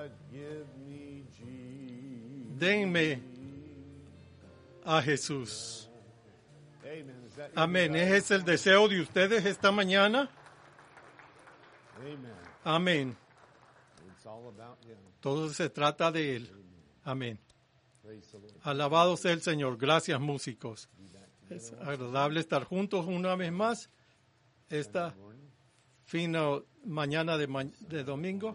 Denme a Jesús. Amén. ¿Ese es el deseo de ustedes esta mañana? Amén. Todo se trata de Él. Amén. Alabado sea el Señor. Gracias, músicos. Es agradable estar juntos una vez más esta fina mañana de domingo.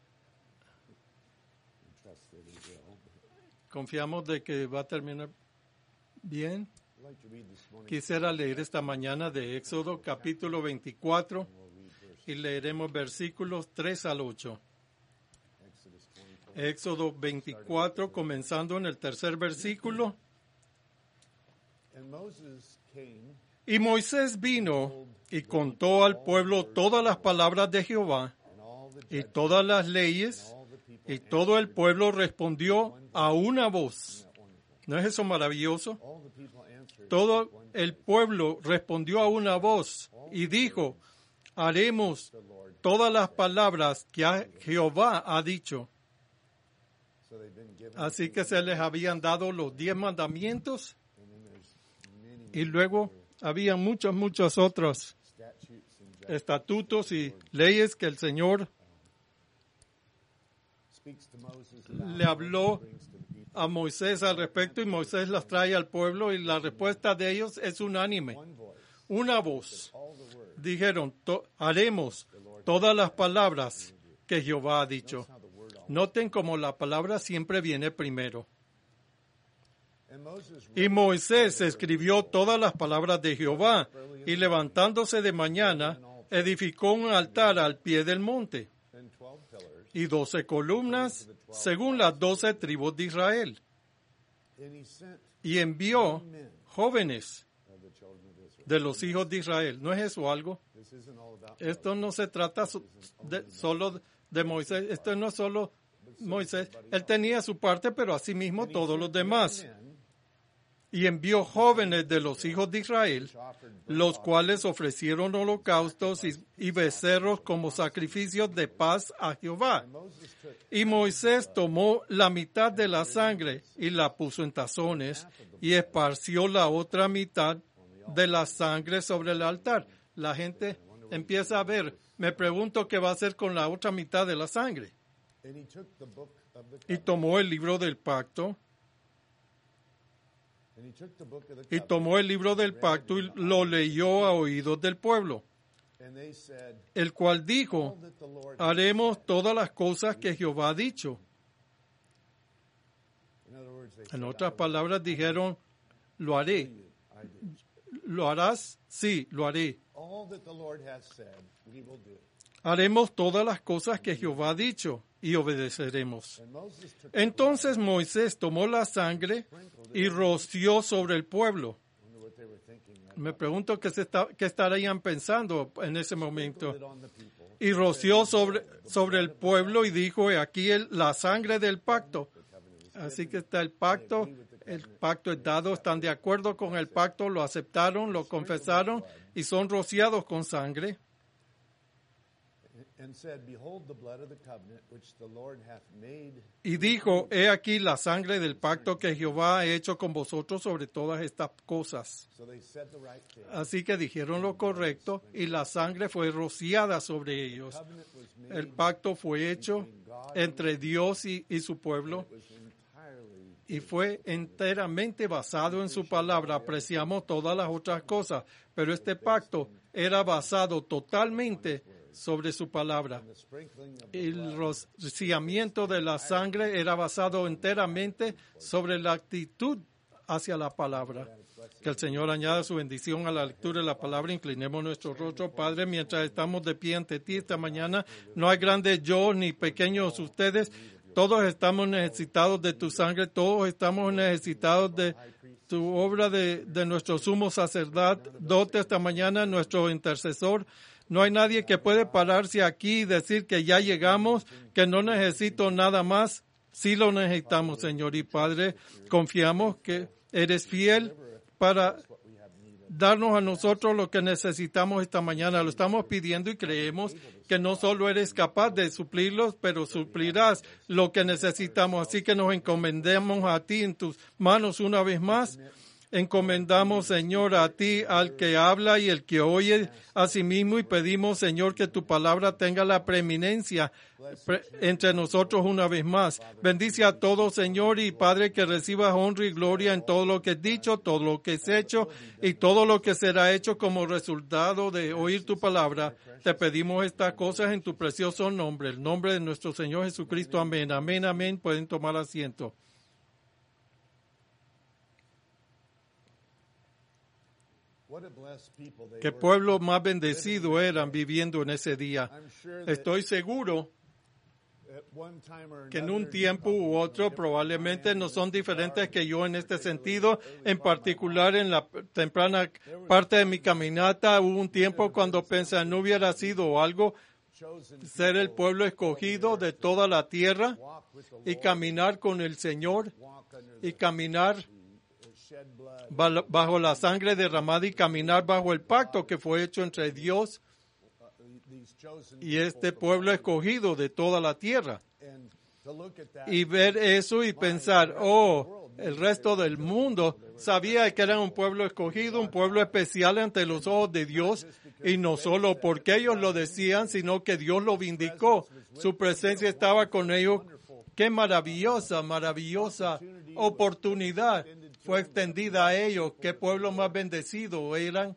Confiamos de que va a terminar bien. Quisiera leer esta mañana de Éxodo capítulo 24 y leeremos versículos 3 al 8. Éxodo 24, comenzando en el tercer versículo. Y Moisés vino y contó al pueblo todas las palabras de Jehová y todas las leyes, y todo el pueblo respondió a una voz. ¿No es eso maravilloso? Todo el pueblo respondió a una voz y dijo: haremos todas las palabras que Jehová ha dicho. Así que se les habían dado los 10 mandamientos y luego había muchos otros estatutos y leyes que el Señor le habló a Moisés al respecto, y Moisés las trae al pueblo y la respuesta de ellos es unánime. Una voz. Dijeron: haremos todas las palabras que Jehová ha dicho. Noten cómo la palabra siempre viene primero. Y Moisés escribió todas las palabras de Jehová, y levantándose de mañana, edificó un altar al pie del monte, y 12 columnas, según las 12 tribus de Israel. Y envió jóvenes de los hijos de Israel. ¿No es eso algo? Esto no se trata solo de Moisés. Esto no es solo Moisés. Él tenía su parte, pero asimismo todos los demás. Y envió jóvenes de los hijos de Israel, los cuales ofrecieron holocaustos y becerros como sacrificios de paz a Jehová. Y Moisés tomó la mitad de la sangre y la puso en tazones, y esparció la otra mitad de la sangre sobre el altar. La gente empieza a ver: me pregunto qué va a hacer con la otra mitad de la sangre. Y tomó el libro del pacto. Y tomó el libro del pacto y lo leyó a oídos del pueblo, el cual dijo: haremos todas las cosas que Jehová ha dicho. En otras palabras, dijeron: lo haré. ¿Lo harás? Sí, lo haré. Haremos todas las cosas que Jehová ha dicho y obedeceremos. Entonces Moisés tomó la sangre y roció sobre el pueblo. Me pregunto qué estarían pensando en ese momento. Y roció sobre el pueblo y dijo: he aquí la sangre del pacto. Así que está el pacto es dado, están de acuerdo con el pacto, lo aceptaron, lo confesaron y son rociados con sangre. Y dijo: he aquí la sangre del pacto que Jehová ha hecho con vosotros sobre todas estas cosas. Así que dijeron lo correcto y la sangre fue rociada sobre ellos. El pacto fue hecho entre Dios y su pueblo y fue enteramente basado en su palabra. Apreciamos todas las otras cosas, pero este pacto era basado totalmente sobre su palabra. El rociamiento de la sangre era basado enteramente sobre la actitud hacia la palabra. Que el Señor añada su bendición a la lectura de la palabra. Inclinemos nuestro rostro, Padre, mientras estamos de pie ante ti esta mañana. No hay grandes yo ni pequeños ustedes. Todos estamos necesitados de tu sangre. Todos estamos necesitados de tu obra de nuestro sumo sacerdote esta mañana, nuestro intercesor. No hay nadie que puede pararse aquí y decir que ya llegamos, que no necesito nada más. Sí lo necesitamos, Señor y Padre. Confiamos que eres fiel para darnos a nosotros lo que necesitamos esta mañana. Lo estamos pidiendo y creemos que no solo eres capaz de suplirlos, pero suplirás lo que necesitamos. Así que nos encomendamos a ti en tus manos una vez más. Encomendamos, Señor, a ti, al que habla y el que oye a sí mismo, y pedimos, Señor, que tu palabra tenga la preeminencia entre nosotros una vez más. Bendice a todos, Señor, y Padre, que recibas honra y gloria en todo lo que es dicho, todo lo que es hecho y todo lo que será hecho como resultado de oír tu palabra. Te pedimos estas cosas en tu precioso nombre, el nombre de nuestro Señor Jesucristo. Amén, amén, amén. Pueden tomar asiento. Qué pueblo más bendecido eran viviendo en ese día. Estoy seguro que en un tiempo u otro probablemente no son diferentes que yo en este sentido. En particular, en la temprana parte de mi caminata, hubo un tiempo cuando pensé no hubiera sido algo ser el pueblo escogido de toda la tierra y caminar con el Señor y caminar bajo la sangre derramada y caminar bajo el pacto que fue hecho entre Dios y este pueblo escogido de toda la tierra. Y ver eso y pensar, el resto del mundo sabía que era un pueblo escogido, un pueblo especial ante los ojos de Dios, y no solo porque ellos lo decían, sino que Dios lo vindicó. Su presencia estaba con ellos. Qué maravillosa oportunidad fue extendida a ellos. Qué pueblo más bendecido eran.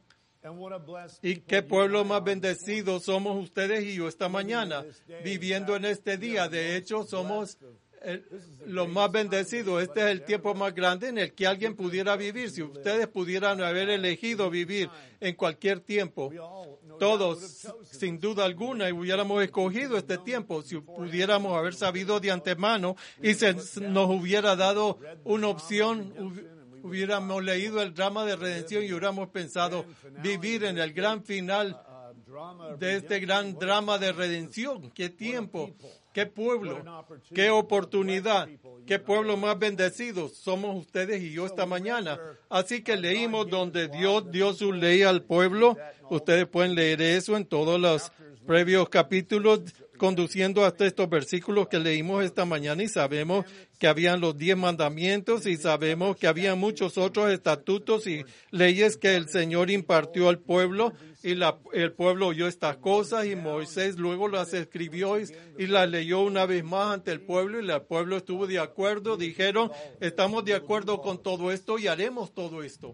Y qué pueblo más bendecido somos ustedes y yo esta mañana, viviendo en este día. De hecho, somos los más bendecidos. Este es el tiempo más grande en el que alguien pudiera vivir. Si ustedes pudieran haber elegido vivir en cualquier tiempo, todos, sin duda alguna, hubiéramos escogido este tiempo. Si pudiéramos haber sabido de antemano y nos hubiera dado una opción, hubiéramos leído el drama de redención y hubiéramos pensado vivir en el gran final de este gran drama de redención. ¡Qué tiempo! ¡Qué pueblo! ¡Qué oportunidad! ¡Qué pueblo más bendecido! Somos ustedes y yo esta mañana. Así que leímos donde Dios dio su ley al pueblo. Ustedes pueden leer eso en todos los previos capítulos, conduciendo hasta estos versículos que leímos esta mañana, y sabemos que habían los 10 mandamientos y sabemos que había muchos otros estatutos y leyes que el Señor impartió al pueblo, y el pueblo oyó estas cosas y Moisés luego las escribió y las leyó una vez más ante el pueblo, y el pueblo estuvo de acuerdo. Dijeron, estamos de acuerdo con todo esto y haremos todo esto.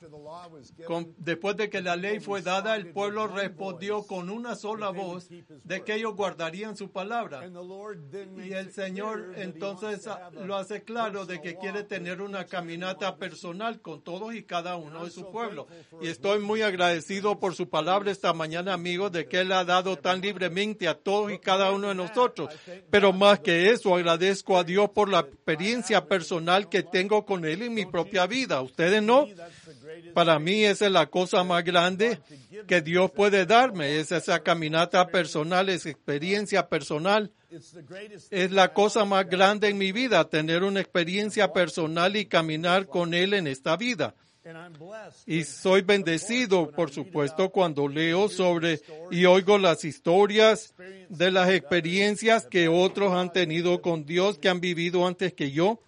Después de que la ley fue dada, el pueblo respondió con una sola voz de que ellos guardarían su palabra. Y el Señor entonces lo hace claro de que quiere tener una caminata personal con todos y cada uno de su pueblo. Y estoy muy agradecido por su palabra esta mañana, amigos, de que Él ha dado tan libremente a todos y cada uno de nosotros. Pero más que eso, agradezco a Dios por la experiencia personal que tengo con Él en mi propia vida. ¿Ustedes no? Para mí esa es la cosa más grande que Dios puede darme. Es esa caminata personal, esa experiencia personal. Es la cosa más grande en mi vida, tener una experiencia personal y caminar con Él en esta vida. Y soy bendecido, por supuesto, cuando leo sobre y oigo las historias de las experiencias que otros han tenido con Dios, que han vivido antes que yo.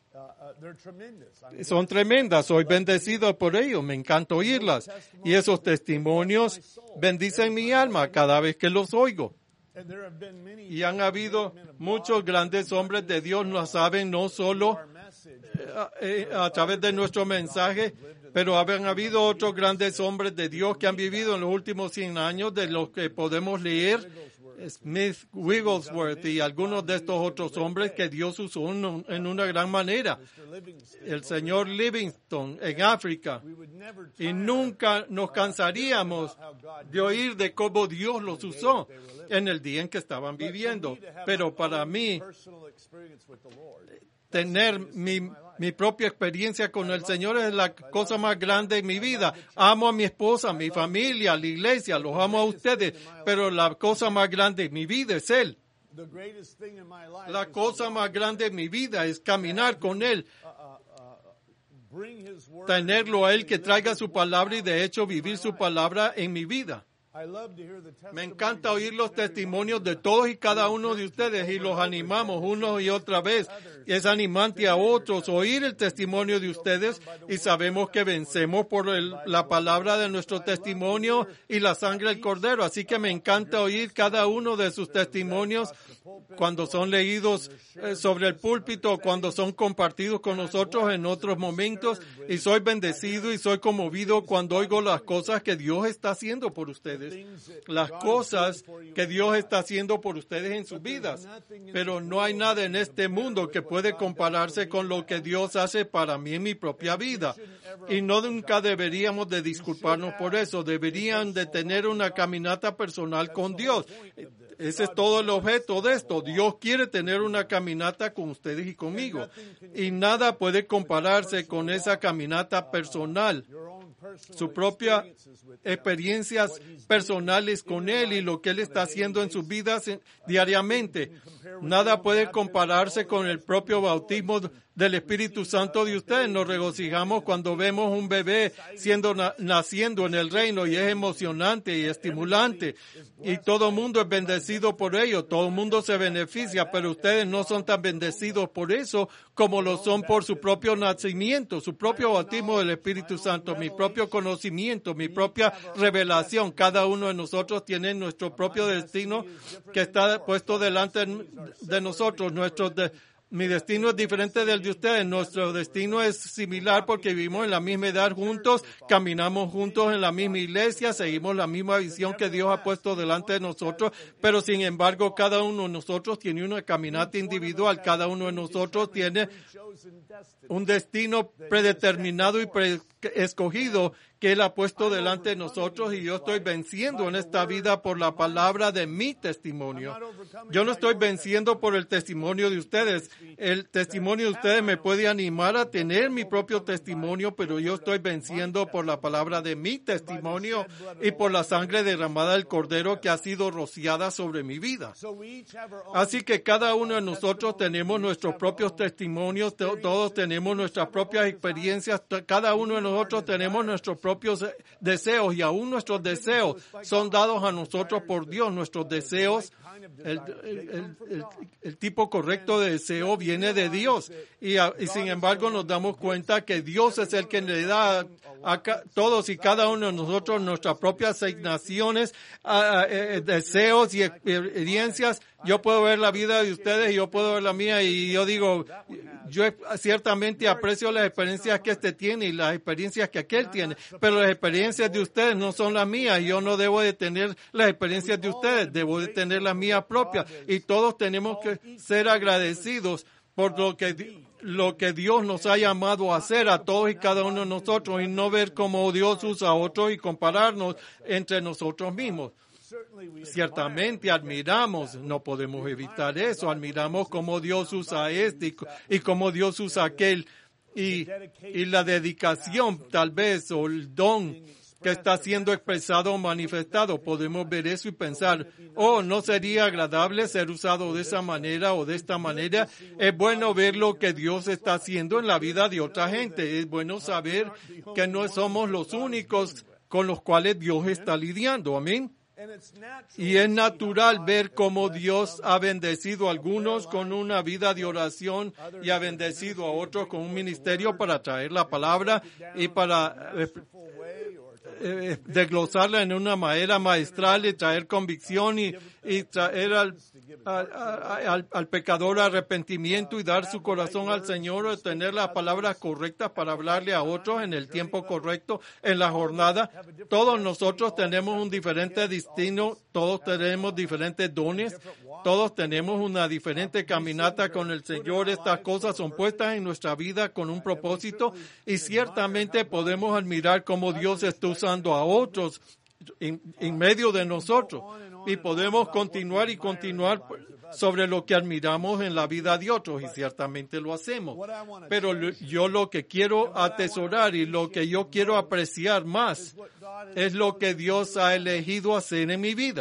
Son tremendas, soy bendecido por ello, me encanta oírlas. Y esos testimonios bendicen mi alma cada vez que los oigo. Y han habido muchos grandes hombres de Dios, lo saben, no solo a través de nuestro mensaje, pero han habido otros grandes hombres de Dios que han vivido en los últimos 100 años, de los que podemos leer, Smith Wigglesworth y algunos de estos otros hombres que Dios usó en una gran manera. El señor Livingston en África. Y nunca nos cansaríamos de oír de cómo Dios los usó en el día en que estaban viviendo. Pero para mí, tener mi propia experiencia con el Señor es la cosa más grande en mi vida. Amo a mi esposa, a mi familia, a la iglesia, los amo a ustedes, pero la cosa más grande en mi vida es Él. La cosa más grande en mi vida es caminar con Él. tenerlo a Él que traiga su palabra y de hecho vivir su palabra en mi vida. Me encanta oír los testimonios de todos y cada uno de ustedes y los animamos una y otra vez. Es animante a otros oír el testimonio de ustedes y sabemos que vencemos por la palabra de nuestro testimonio y la sangre del Cordero. Así que me encanta oír cada uno de sus testimonios cuando son leídos sobre el púlpito, cuando son compartidos con nosotros en otros momentos, y soy bendecido y soy conmovido cuando oigo las cosas que Dios está haciendo por ustedes, las cosas que Dios está haciendo por ustedes en sus vidas. Pero no hay nada en este mundo que puede compararse con lo que Dios hace para mí en mi propia vida. Y nunca deberíamos de disculparnos por eso. Deberían de tener una caminata personal con Dios. Ese es todo el objeto de esto. Dios quiere tener una caminata con ustedes y conmigo. Y nada puede compararse con esa caminata personal. Sus propias experiencias personales con Él y lo que Él está haciendo en sus vidas diariamente. Nada puede compararse con el propio bautismo del Espíritu Santo de ustedes. Nos regocijamos cuando vemos un bebé naciendo en el reino y es emocionante y estimulante. Y todo el mundo es bendecido por ello. Todo el mundo se beneficia, pero ustedes no son tan bendecidos por eso como lo son por su propio nacimiento, su propio bautismo del Espíritu Santo, mi propio conocimiento, mi propia revelación. Cada uno de nosotros tiene nuestro propio destino que está puesto delante de nosotros. Mi destino es diferente del de ustedes. Nuestro destino es similar porque vivimos en la misma edad juntos, caminamos juntos en la misma iglesia, seguimos la misma visión que Dios ha puesto delante de nosotros, pero sin embargo cada uno de nosotros tiene una caminata individual, cada uno de nosotros tiene un destino predeterminado y escogido que Él ha puesto delante de nosotros, y yo estoy venciendo en esta vida por la palabra de mi testimonio. Yo no estoy venciendo por el testimonio de ustedes. El testimonio de ustedes me puede animar a tener mi propio testimonio, pero yo estoy venciendo por la palabra de mi testimonio y por la sangre derramada del Cordero que ha sido rociada sobre mi vida. Así que cada uno de nosotros tenemos nuestros propios testimonios, todos tenemos nuestras propias experiencias, cada uno de nosotros tenemos nuestros propios deseos, y aún nuestros deseos son dados a nosotros por Dios. Nuestros deseos, el tipo correcto de deseo viene de Dios, y sin embargo nos damos cuenta que Dios es el que le da a todos y cada uno de nosotros nuestras propias asignaciones, deseos y experiencias. Yo puedo ver la vida de ustedes y yo puedo ver la mía, y yo digo, yo ciertamente aprecio las experiencias que este tiene y las experiencias que aquel tiene, pero las experiencias de ustedes no son las mías. Yo no debo de tener las experiencias de ustedes, debo de tener las mías propias, y todos tenemos que ser agradecidos por lo que Dios nos ha llamado a hacer a todos y cada uno de nosotros, y no ver cómo Dios usa a otros y compararnos entre nosotros mismos. Ciertamente admiramos, no podemos evitar eso, admiramos cómo Dios usa este y cómo Dios usa aquel, y la dedicación tal vez, o el don que está siendo expresado o manifestado. Podemos ver eso y pensar, no sería agradable ser usado de esa manera o de esta manera. Es bueno ver lo que Dios está haciendo en la vida de otra gente. Es bueno saber que no somos los únicos con los cuales Dios está lidiando. Amén. Y es natural ver cómo Dios ha bendecido a algunos con una vida de oración y ha bendecido a otros con un ministerio para traer la palabra y para desglosarla en una manera maestral y traer convicción y traer al pecador arrepentimiento y dar su corazón al Señor, o tener las palabras correctas para hablarle a otros en el tiempo correcto, en la jornada. Todos nosotros tenemos un diferente destino, todos tenemos diferentes dones, todos tenemos una diferente caminata con el Señor. Estas cosas son puestas en nuestra vida con un propósito, y ciertamente podemos admirar cómo Dios está usando a otros en medio de nosotros, y podemos continuar sobre lo que admiramos en la vida de otros, y ciertamente lo hacemos. Pero yo lo que quiero atesorar y lo que yo quiero apreciar más es lo que Dios ha elegido hacer en mi vida.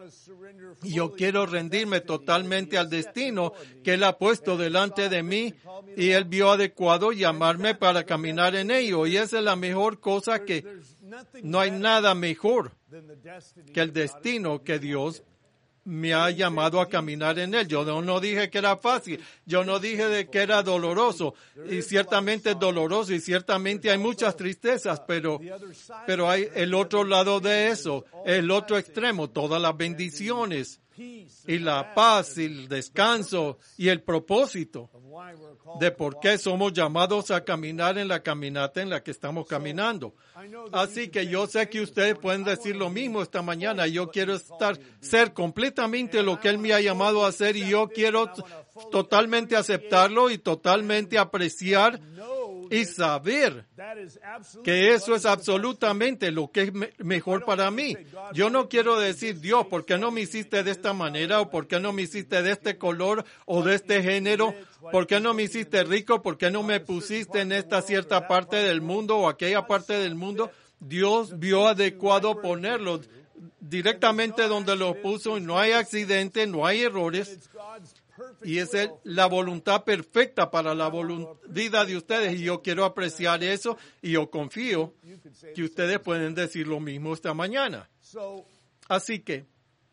Y yo quiero rendirme totalmente al destino que Él ha puesto delante de mí y Él vio adecuado llamarme para caminar en ello. Y esa es la mejor cosa, que no hay nada mejor que el destino que Dios me ha llamado a caminar en él. Yo no dije que era fácil, yo no dije de que era doloroso, y ciertamente es doloroso y ciertamente hay muchas tristezas, pero hay el otro lado de eso, el otro extremo, todas las bendiciones y la paz y el descanso y el propósito de por qué somos llamados a caminar en la caminata en la que estamos caminando. Así que yo sé que ustedes pueden decir lo mismo esta mañana. Yo quiero ser completamente lo que Él me ha llamado a ser, y yo quiero totalmente aceptarlo y totalmente apreciar y saber que eso es absolutamente lo que es mejor para mí. Yo no quiero decir, Dios, ¿por qué no me hiciste de esta manera? ¿O por qué no me hiciste de este color o de este género? ¿Por qué no me hiciste rico? ¿Por qué no me pusiste en esta cierta parte del mundo o aquella parte del mundo? Dios vio adecuado ponerlo directamente donde lo puso, y no hay accidente, no hay errores. Y es la voluntad perfecta para la vida de ustedes. Y yo quiero apreciar eso, y yo confío que ustedes pueden decir lo mismo esta mañana. Así que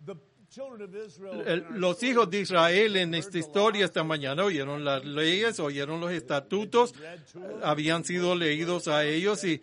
los hijos de Israel en esta historia esta mañana oyeron las leyes, oyeron los estatutos, habían sido leídos a ellos, y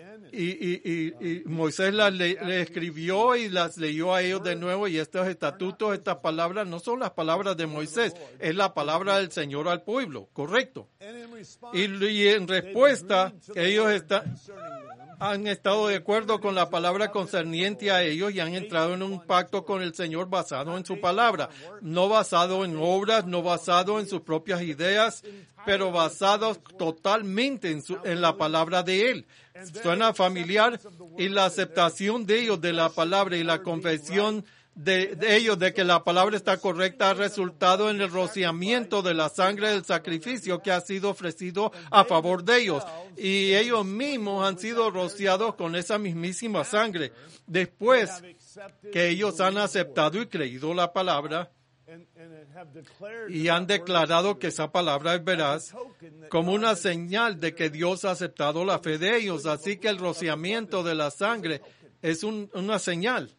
Moisés le escribió y las leyó a ellos de nuevo, y estos estatutos, estas palabras no son las palabras de Moisés, es la palabra del Señor al pueblo, correcto. Y en respuesta, ellos han estado de acuerdo con la palabra concerniente a ellos y han entrado en un pacto con el Señor basado en su palabra, no basado en obras, no basado en sus propias ideas, pero basados totalmente en la palabra de Él. Suena familiar, y la aceptación de ellos de la palabra y la confesión de ellos de que la palabra está correcta ha resultado en el rociamiento de la sangre del sacrificio que ha sido ofrecido a favor de ellos. Y ellos mismos han sido rociados con esa mismísima sangre. Después que ellos han aceptado y creído la palabra y han declarado que esa palabra es veraz, como una señal de que Dios ha aceptado la fe de ellos. Así que el rociamiento de la sangre es una señal.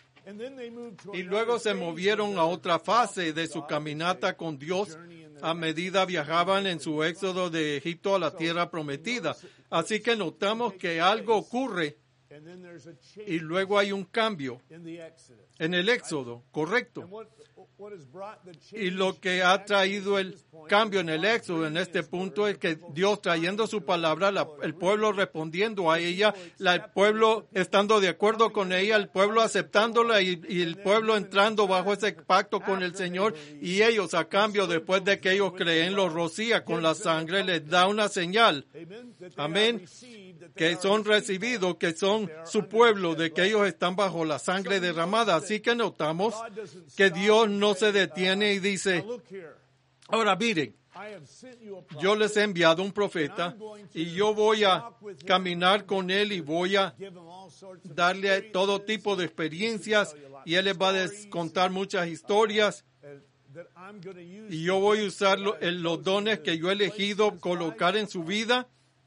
Y luego se movieron a otra fase de su caminata con Dios a medida viajaban en su éxodo de Egipto a la tierra prometida. Así que notamos que algo ocurre y luego hay un cambio en el éxodo, correcto. Y lo que ha traído el cambio en el éxodo en este punto es que Dios trayendo su palabra, el pueblo respondiendo a ella, el pueblo estando de acuerdo con ella, el pueblo aceptándola y el pueblo entrando bajo ese pacto con el Señor, y ellos a cambio, después de que ellos creen, los rocía con la sangre, les da una señal. Amén. Que son recibidos, que son su pueblo, de que ellos están bajo la sangre derramada. Así que notamos que Dios no se detiene y dice, ahora miren, yo les he enviado un profeta y yo voy a caminar con él y voy a darle todo tipo de experiencias y él les va a contar muchas historias. Y yo voy a usar los dones que yo he elegido colocar en su vida.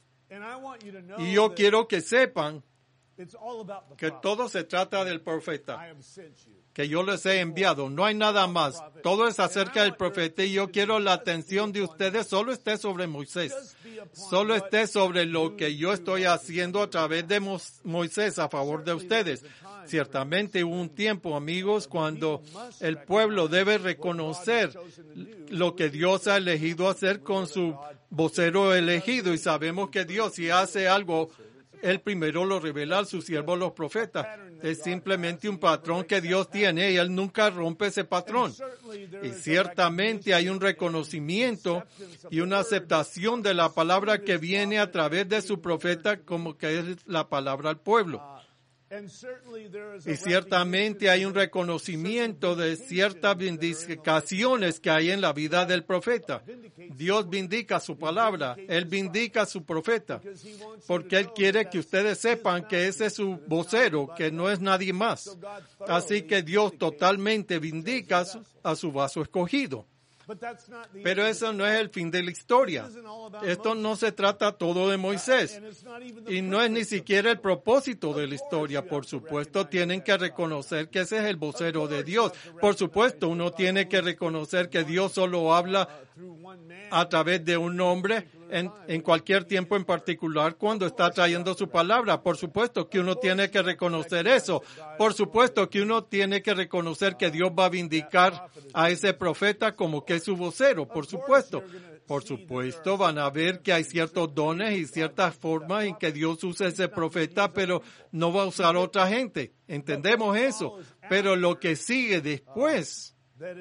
Y yo quiero que sepan que todo se trata del profeta, que yo les he enviado. No hay nada más. Todo es acerca del profeta, y yo quiero la atención de ustedes solo esté sobre Moisés. Solo esté sobre lo que yo estoy haciendo a través de Moisés a favor de ustedes. Ciertamente hubo un tiempo, amigos, cuando el pueblo debe reconocer lo que Dios ha elegido hacer con su vocero elegido. Y sabemos que Dios, si hace algo, Él primero lo revela a sus siervos los profetas. Es simplemente un patrón que Dios tiene y Él nunca rompe ese patrón. Y ciertamente hay un reconocimiento y una aceptación de la palabra que viene a través de su profeta, como que es la palabra al pueblo. Y ciertamente hay un reconocimiento de ciertas vindicaciones que hay en la vida del profeta. Dios vindica su palabra, Él vindica a su profeta, porque Él quiere que ustedes sepan que ese es su vocero, que no es nadie más. Así que Dios totalmente vindica a su vaso escogido. Pero eso no es el fin de la historia. Esto no se trata todo de Moisés. Y no es ni siquiera el propósito de la historia. Por supuesto, tienen que reconocer que ese es el vocero de Dios. Por supuesto, uno tiene que reconocer que Dios solo habla a través de un hombre en cualquier tiempo en particular cuando está trayendo su palabra. Por supuesto que uno tiene que reconocer eso. Por supuesto que uno tiene que reconocer que Dios va a vindicar a ese profeta como que es su vocero. Por supuesto. Por supuesto, van a ver que hay ciertos dones y ciertas formas en que Dios usa ese profeta, pero no va a usar a otra gente. Entendemos eso. Pero lo que sigue después,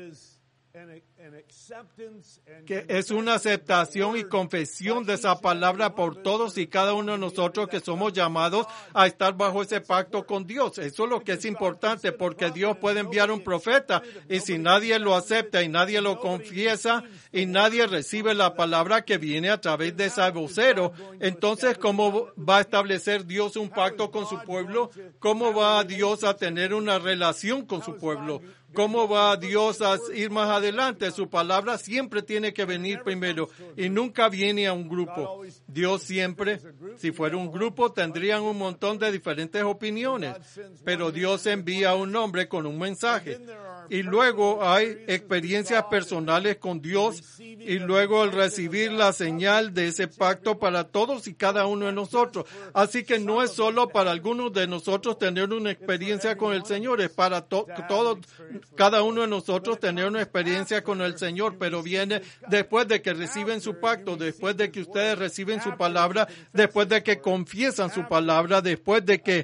que es una aceptación y confesión de esa palabra por todos y cada uno de nosotros que somos llamados a estar bajo ese pacto con Dios. Eso es lo que es importante, porque Dios puede enviar un profeta y si nadie lo acepta y nadie lo confiesa y nadie recibe la palabra que viene a través de ese vocero, entonces ¿cómo va a establecer Dios un pacto con su pueblo? ¿Cómo va Dios a tener una relación con su pueblo? ¿Cómo va Dios a ir más adelante? Su palabra siempre tiene que venir primero y nunca viene a un grupo. Dios siempre, si fuera un grupo, tendrían un montón de diferentes opiniones, pero Dios envía a un hombre con un mensaje. Y luego hay experiencias personales con Dios y luego el recibir la señal de ese pacto para todos y cada uno de nosotros. Así que no es solo para algunos de nosotros tener una experiencia con el Señor, es para todos, cada uno de nosotros tener una experiencia con el Señor, pero viene después de que reciben su pacto, después de que ustedes reciben su palabra, después de que confiesan su palabra, después de que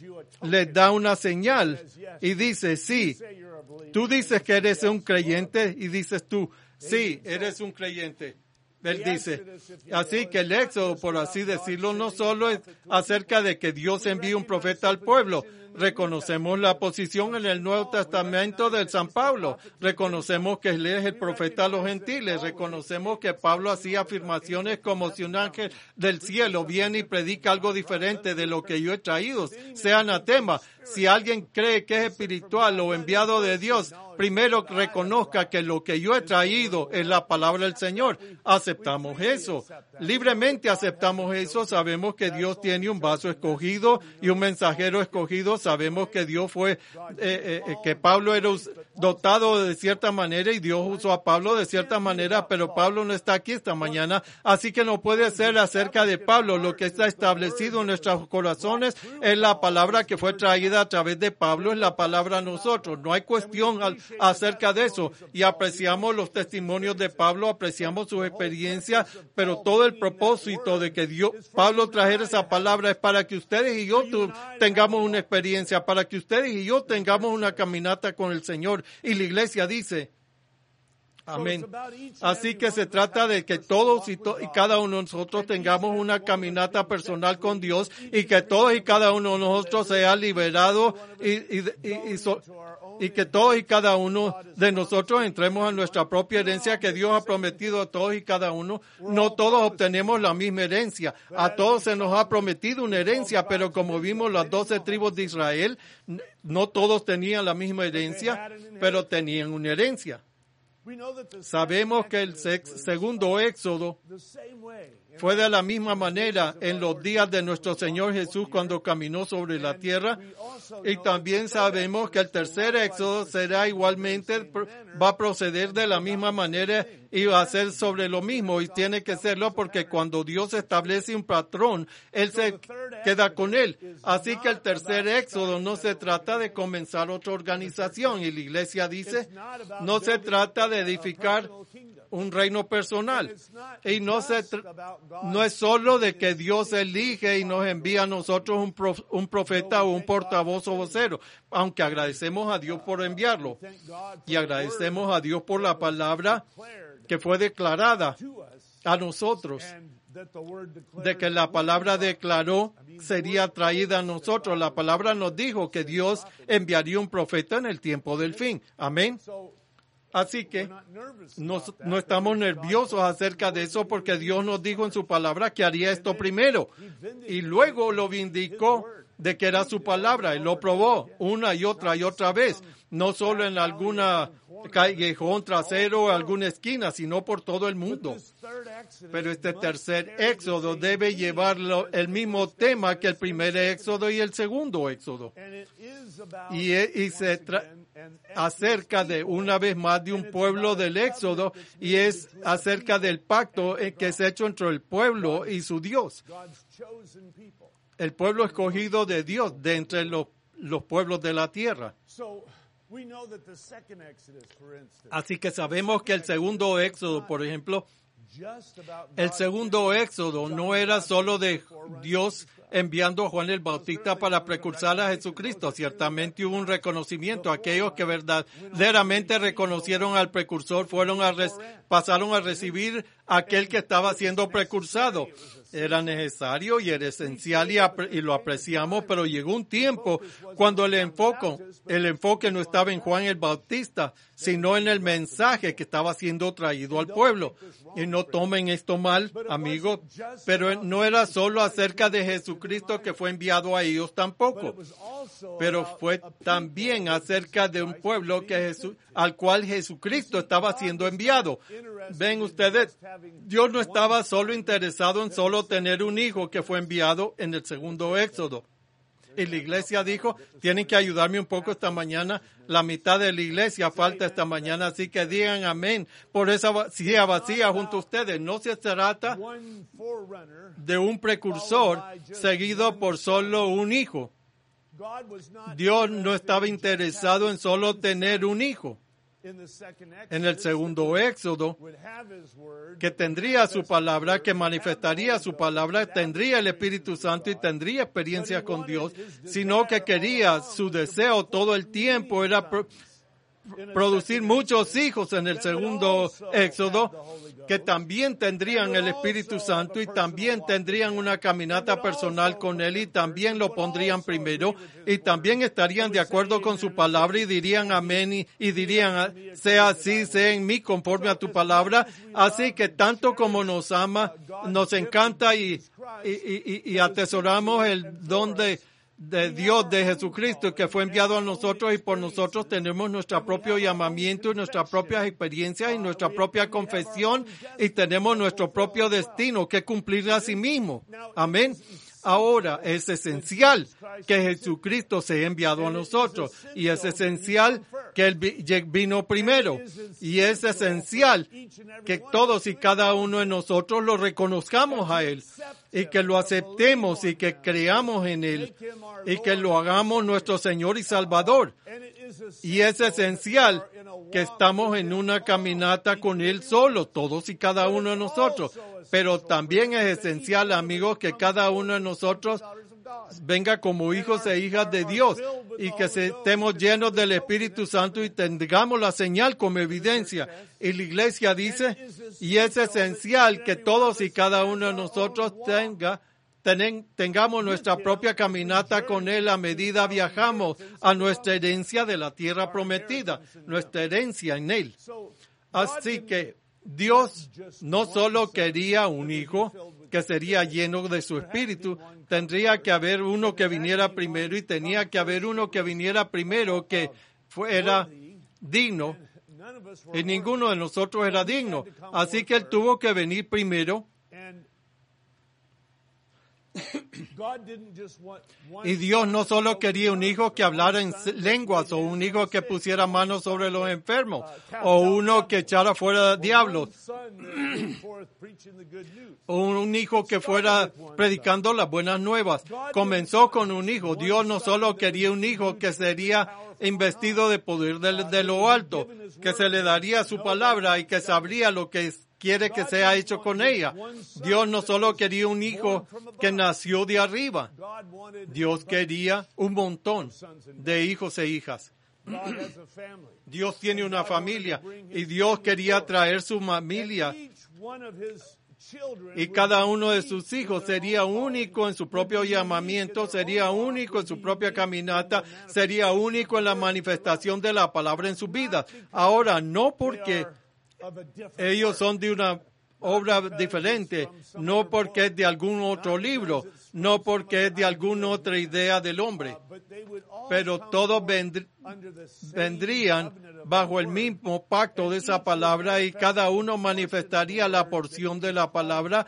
les da una señal y dice, sí. Tú dices que eres un creyente y dices tú, sí, eres un creyente. Él dice, así que el éxodo, por así decirlo, no solo es acerca de que Dios envíe un profeta al pueblo. Reconocemos la posición en el Nuevo Testamento de San Pablo. Reconocemos que él es el profeta a los gentiles. Reconocemos que Pablo hacía afirmaciones como si un ángel del cielo viene y predica algo diferente de lo que yo he traído, sea anatema. Si alguien cree que es espiritual o enviado de Dios, primero reconozca que lo que yo he traído es la palabra del Señor. Aceptamos eso. Libremente aceptamos eso. Sabemos que Dios tiene un vaso escogido y un mensajero escogido. Sabemos que Dios fue, que Pablo era dotado de cierta manera y Dios usó a Pablo de cierta manera, pero Pablo no está aquí esta mañana, así que no puede ser acerca de Pablo. Lo que está establecido en nuestros corazones es la palabra que fue traída a través de Pablo, es la palabra a nosotros. No hay cuestión acerca de eso. Y apreciamos los testimonios de Pablo, apreciamos sus experiencias, pero todo el propósito de que Pablo trajera esa palabra es para que ustedes y yo tengamos una experiencia, para que ustedes y yo tengamos una caminata con el Señor. Y la iglesia dice, amén. Así que se trata de que todos y cada uno de nosotros tengamos una caminata personal con Dios y que todos y cada uno de nosotros sea liberado y que todos y cada uno de nosotros entremos a nuestra propia herencia que Dios ha prometido a todos y cada uno. No todos obtenemos la misma herencia. A todos se nos ha prometido una herencia, pero como vimos las 12 tribus de Israel, no todos tenían la misma herencia, pero tenían una herencia. Sabemos que el segundo éxodo fue de la misma manera en los días de nuestro Señor Jesús cuando caminó sobre la tierra. Y también sabemos que el tercer éxodo será igualmente, va a proceder de la misma manera y va a ser sobre lo mismo. Y tiene que serlo porque cuando Dios establece un patrón, Él se queda con él. Así que el tercer éxodo no se trata de comenzar otra organización. Y la iglesia dice, no se trata de edificar un reino personal. Y no es solo de que Dios elige y nos envía a nosotros un profeta o un portavoz o vocero, aunque agradecemos a Dios por enviarlo. Y agradecemos a Dios por la palabra que fue declarada a nosotros, de que la palabra declaró sería traída a nosotros. La palabra nos dijo que Dios enviaría un profeta en el tiempo del fin. Amén. Así que no estamos nerviosos acerca de eso porque Dios nos dijo en su palabra que haría esto primero. Y luego lo vindicó de que era su palabra. Él lo probó una y otra vez. No solo en alguna callejón trasero o alguna esquina, sino por todo el mundo. Pero este tercer éxodo debe llevar el mismo tema que el primer éxodo y el segundo éxodo. Y se acerca de una vez más de un pueblo del éxodo y es acerca del pacto que es hecho entre el pueblo y su Dios. El pueblo escogido de Dios de entre los pueblos de la tierra. Así que sabemos que el segundo éxodo, por ejemplo, el segundo éxodo no era solo de Dios enviando a Juan el Bautista para precursar a Jesucristo. Ciertamente hubo un reconocimiento. Aquellos que verdaderamente reconocieron al precursor pasaron a recibir a aquel que estaba siendo precursado. Era necesario y era esencial y lo apreciamos, pero llegó un tiempo cuando el enfoque no estaba en Juan el Bautista, sino en el mensaje que estaba siendo traído al pueblo. Y no tomen esto mal, amigos, pero no era solo acerca de Jesucristo que fue enviado a ellos tampoco, pero fue también acerca de un pueblo al cual Jesucristo estaba siendo enviado. Ven ustedes, Dios no estaba solo interesado en solo tener un hijo que fue enviado en el segundo éxodo. Y la iglesia dijo, tienen que ayudarme un poco esta mañana. La mitad de la iglesia falta esta mañana, así que digan amén por esa silla vacía junto a ustedes. No se trata de un precursor seguido por solo un hijo. Dios no estaba interesado en solo tener un hijo. En el segundo éxodo, que tendría su palabra, que manifestaría su palabra, tendría el Espíritu Santo y tendría experiencia con Dios, sino que quería, su deseo todo el tiempo era producir muchos hijos en el segundo éxodo, que también tendrían el Espíritu Santo y también tendrían una caminata personal con Él y también lo pondrían primero y también estarían de acuerdo con su palabra y dirían amén y dirían sea así, sea en mí conforme a tu palabra. Así que tanto como nos ama, nos encanta y atesoramos el don de Dios, de Jesucristo, que fue enviado a nosotros y por nosotros tenemos nuestro propio llamamiento y nuestras propias experiencias y nuestra propia confesión y tenemos nuestro propio destino que cumplir a sí mismo. Amén. Ahora es esencial que Jesucristo sea enviado a nosotros y es esencial que Él vino primero y es esencial que todos y cada uno de nosotros lo reconozcamos a Él y que lo aceptemos y que creamos en Él y que lo hagamos nuestro Señor y Salvador. Y es esencial que estamos en una caminata con Él solo, todos y cada uno de nosotros. Pero también es esencial, amigos, que cada uno de nosotros venga como hijos e hijas de Dios y que estemos llenos del Espíritu Santo y tengamos la señal como evidencia. Y la iglesia dice, y es esencial que todos y cada uno de nosotros tengamos nuestra propia caminata con Él a medida viajamos a nuestra herencia de la tierra prometida, nuestra herencia en Él. Así que Dios no solo quería un hijo que sería lleno de su espíritu, tendría que haber uno que viniera primero y tenía que haber uno que viniera primero que fuera digno y ninguno de nosotros era digno. Así que Él tuvo que venir primero. Y Dios no solo quería un hijo que hablara en lenguas o un hijo que pusiera manos sobre los enfermos o uno que echara fuera diablos o un hijo que fuera predicando las buenas nuevas. Comenzó con un hijo. Dios no solo quería un hijo que sería investido de poder de lo alto, que se le daría su palabra y que sabría lo que quiere que sea hecho con ella. Dios no solo quería un hijo que nació de arriba. Dios quería un montón de hijos e hijas. Dios tiene una familia y Dios quería traer su familia Y cada uno de sus hijos sería único en su propio llamamiento, sería único en su propia caminata, sería único en la manifestación de la palabra en su vida. Ahora, no porque ellos son de una obra diferente, no porque es de algún otro libro, no porque es de alguna otra idea del hombre, pero todos vendrían bajo el mismo pacto de esa palabra y cada uno manifestaría la porción de la palabra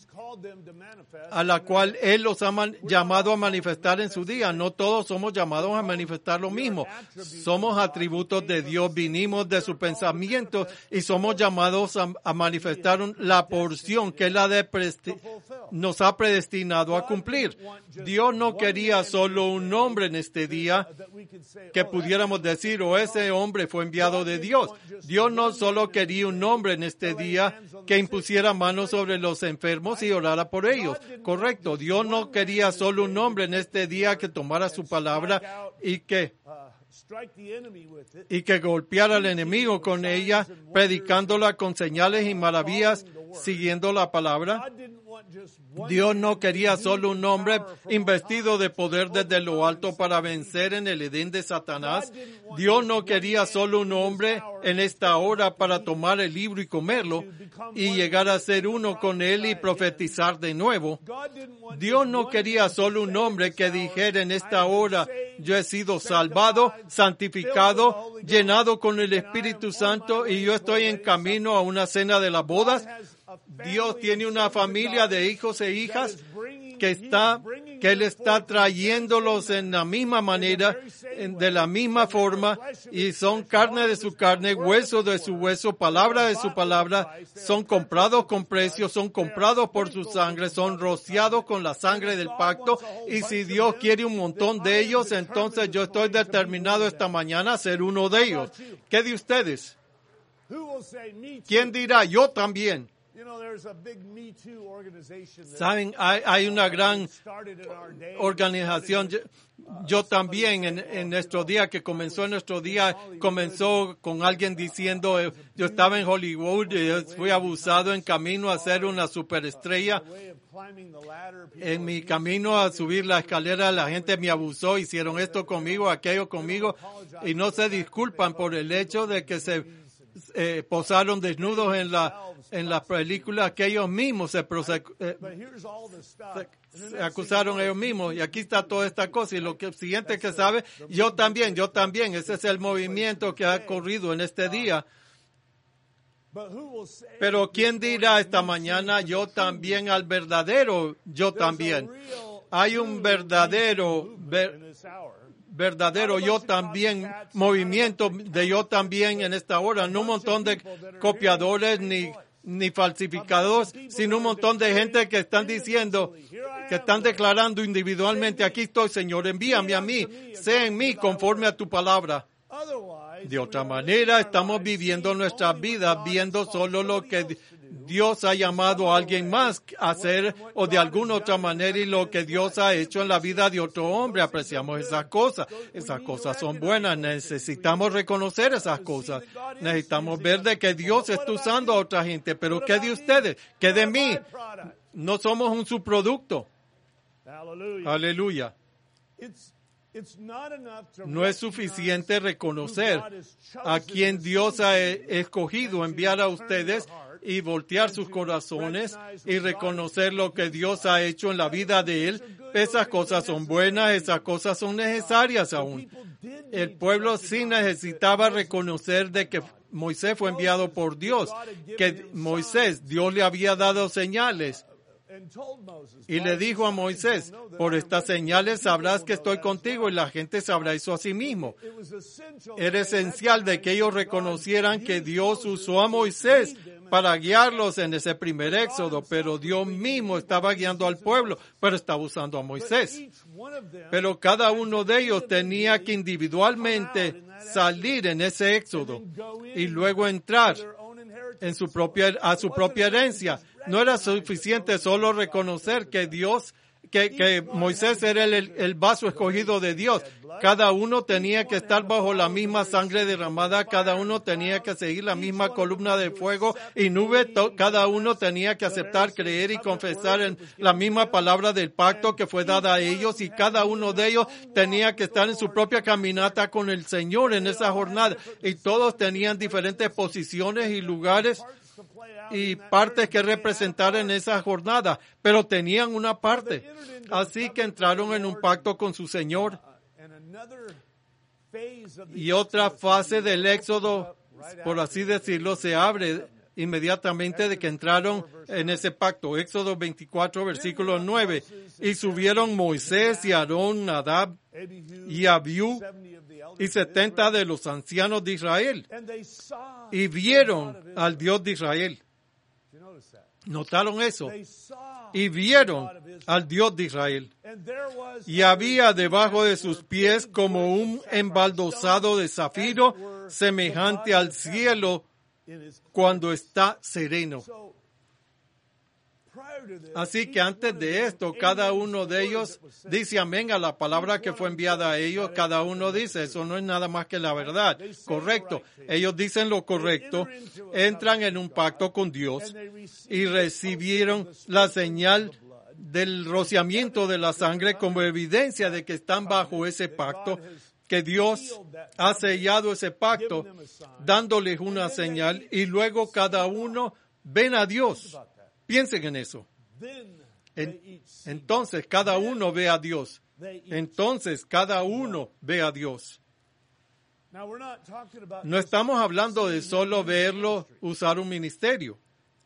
a la cual Él los ha llamado a manifestar en su día. No todos somos llamados a manifestar lo mismo. Somos atributos de Dios, vinimos de su pensamiento y somos llamados a manifestar la porción que Él nos ha predestinado a cumplir. Dios no quería solo un hombre en este día que pudiéramos decir, ese hombre fue enviado de Dios. Dios no solo quería un hombre en este día que impusiera manos sobre los enfermos y orara por ellos. Correcto. Dios no quería solo un hombre en este día que tomara su palabra y que golpeara al enemigo con ella, predicándola con señales y maravillas, siguiendo la palabra. Dios no quería solo un hombre investido de poder desde lo alto para vencer en el Edén de Satanás. Dios no quería solo un hombre en esta hora para tomar el libro y comerlo y llegar a ser uno con él y profetizar de nuevo. Dios no quería solo un hombre que dijera en esta hora, yo he sido salvado, santificado, llenado con el Espíritu Santo y yo estoy en camino a una cena de las bodas. Dios tiene una familia de hijos e hijas que Él está trayéndolos en la misma manera, de la misma forma, y son carne de su carne, hueso de su hueso, palabra de su palabra, son comprados con precio, son comprados por su sangre, son rociados con la sangre del pacto, y si Dios quiere un montón de ellos, entonces yo estoy determinado esta mañana a ser uno de ellos. ¿Qué de ustedes? ¿Quién dirá? Yo también. Saben, hay una gran organización. Yo también en nuestro día, que comenzó en nuestro día, comenzó con alguien diciendo, yo estaba en Hollywood y fui abusado en camino a ser una superestrella. En mi camino a subir la escalera, la gente me abusó, hicieron esto conmigo, aquello conmigo, y no se disculpan por el hecho de que se posaron desnudos en la película, que ellos mismos se acusaron ellos mismos, y aquí está toda esta cosa, y lo siguiente que sabe, yo también, ese es el movimiento que ha corrido en este día. Pero ¿quién dirá esta mañana, yo también, al verdadero yo también? Hay un verdadero yo también, movimiento de yo también en esta hora, no un montón de copiadores ni falsificadores, sino un montón de gente que están diciendo, que están declarando individualmente, aquí estoy, Señor, envíame a mí, sé en mí conforme a tu palabra. De otra manera, estamos viviendo nuestras vidas viendo solo lo que Dios ha llamado a alguien más a hacer, o de alguna otra manera, y lo que Dios ha hecho en la vida de otro hombre. Apreciamos esas cosas. Esas cosas son buenas. Necesitamos reconocer esas cosas. Necesitamos ver de que Dios está usando a otra gente. Pero ¿qué de ustedes? ¿Qué de mí? No somos un subproducto. Aleluya. No es suficiente reconocer a quien Dios ha escogido enviar a ustedes y voltear sus corazones y reconocer lo que Dios ha hecho en la vida de Él. Esas cosas son buenas, esas cosas son necesarias aún. El pueblo sí necesitaba reconocer de que Moisés fue enviado por Dios, que Dios le había dado señales. Y le dijo a Moisés, por estas señales sabrás que estoy contigo, y la gente sabrá eso a sí mismo. Era esencial de que ellos reconocieran que Dios usó a Moisés para guiarlos en ese primer éxodo, pero Dios mismo estaba guiando al pueblo, pero estaba usando a Moisés. Pero cada uno de ellos tenía que individualmente salir en ese éxodo y luego entrar a su propia herencia. No era suficiente solo reconocer que que Moisés era el vaso escogido de Dios. Cada uno tenía que estar bajo la misma sangre derramada, cada uno tenía que seguir la misma columna de fuego y nube, cada uno tenía que aceptar, creer y confesar en la misma palabra del pacto que fue dada a ellos, y cada uno de ellos tenía que estar en su propia caminata con el Señor en esa jornada, y todos tenían diferentes posiciones y lugares y partes que representar en esa jornada, pero tenían una parte. Así que entraron en un pacto con su Señor. Y otra fase del Éxodo, por así decirlo, se abre inmediatamente de que entraron en ese pacto. Éxodo 24, versículo 9. Y subieron Moisés y Aarón, Nadab y Abiú y 70 de los ancianos de Israel, y vieron al Dios de Israel. ¿Notaron eso? Y vieron al Dios de Israel. Y había debajo de sus pies como un embaldosado de zafiro, semejante al cielo cuando está sereno. Así que antes de esto, cada uno de ellos dice amén a la palabra que fue enviada a ellos. Cada uno dice, eso no es nada más que la verdad. Correcto. Ellos dicen lo correcto, entran en un pacto con Dios y recibieron la señal del rociamiento de la sangre como evidencia de que están bajo ese pacto, que Dios ha sellado ese pacto, dándoles una señal, y luego cada uno ven a Dios. Piensen en eso. Entonces cada uno ve a Dios. Entonces cada uno ve a Dios. No estamos hablando de solo verlo usar un ministerio.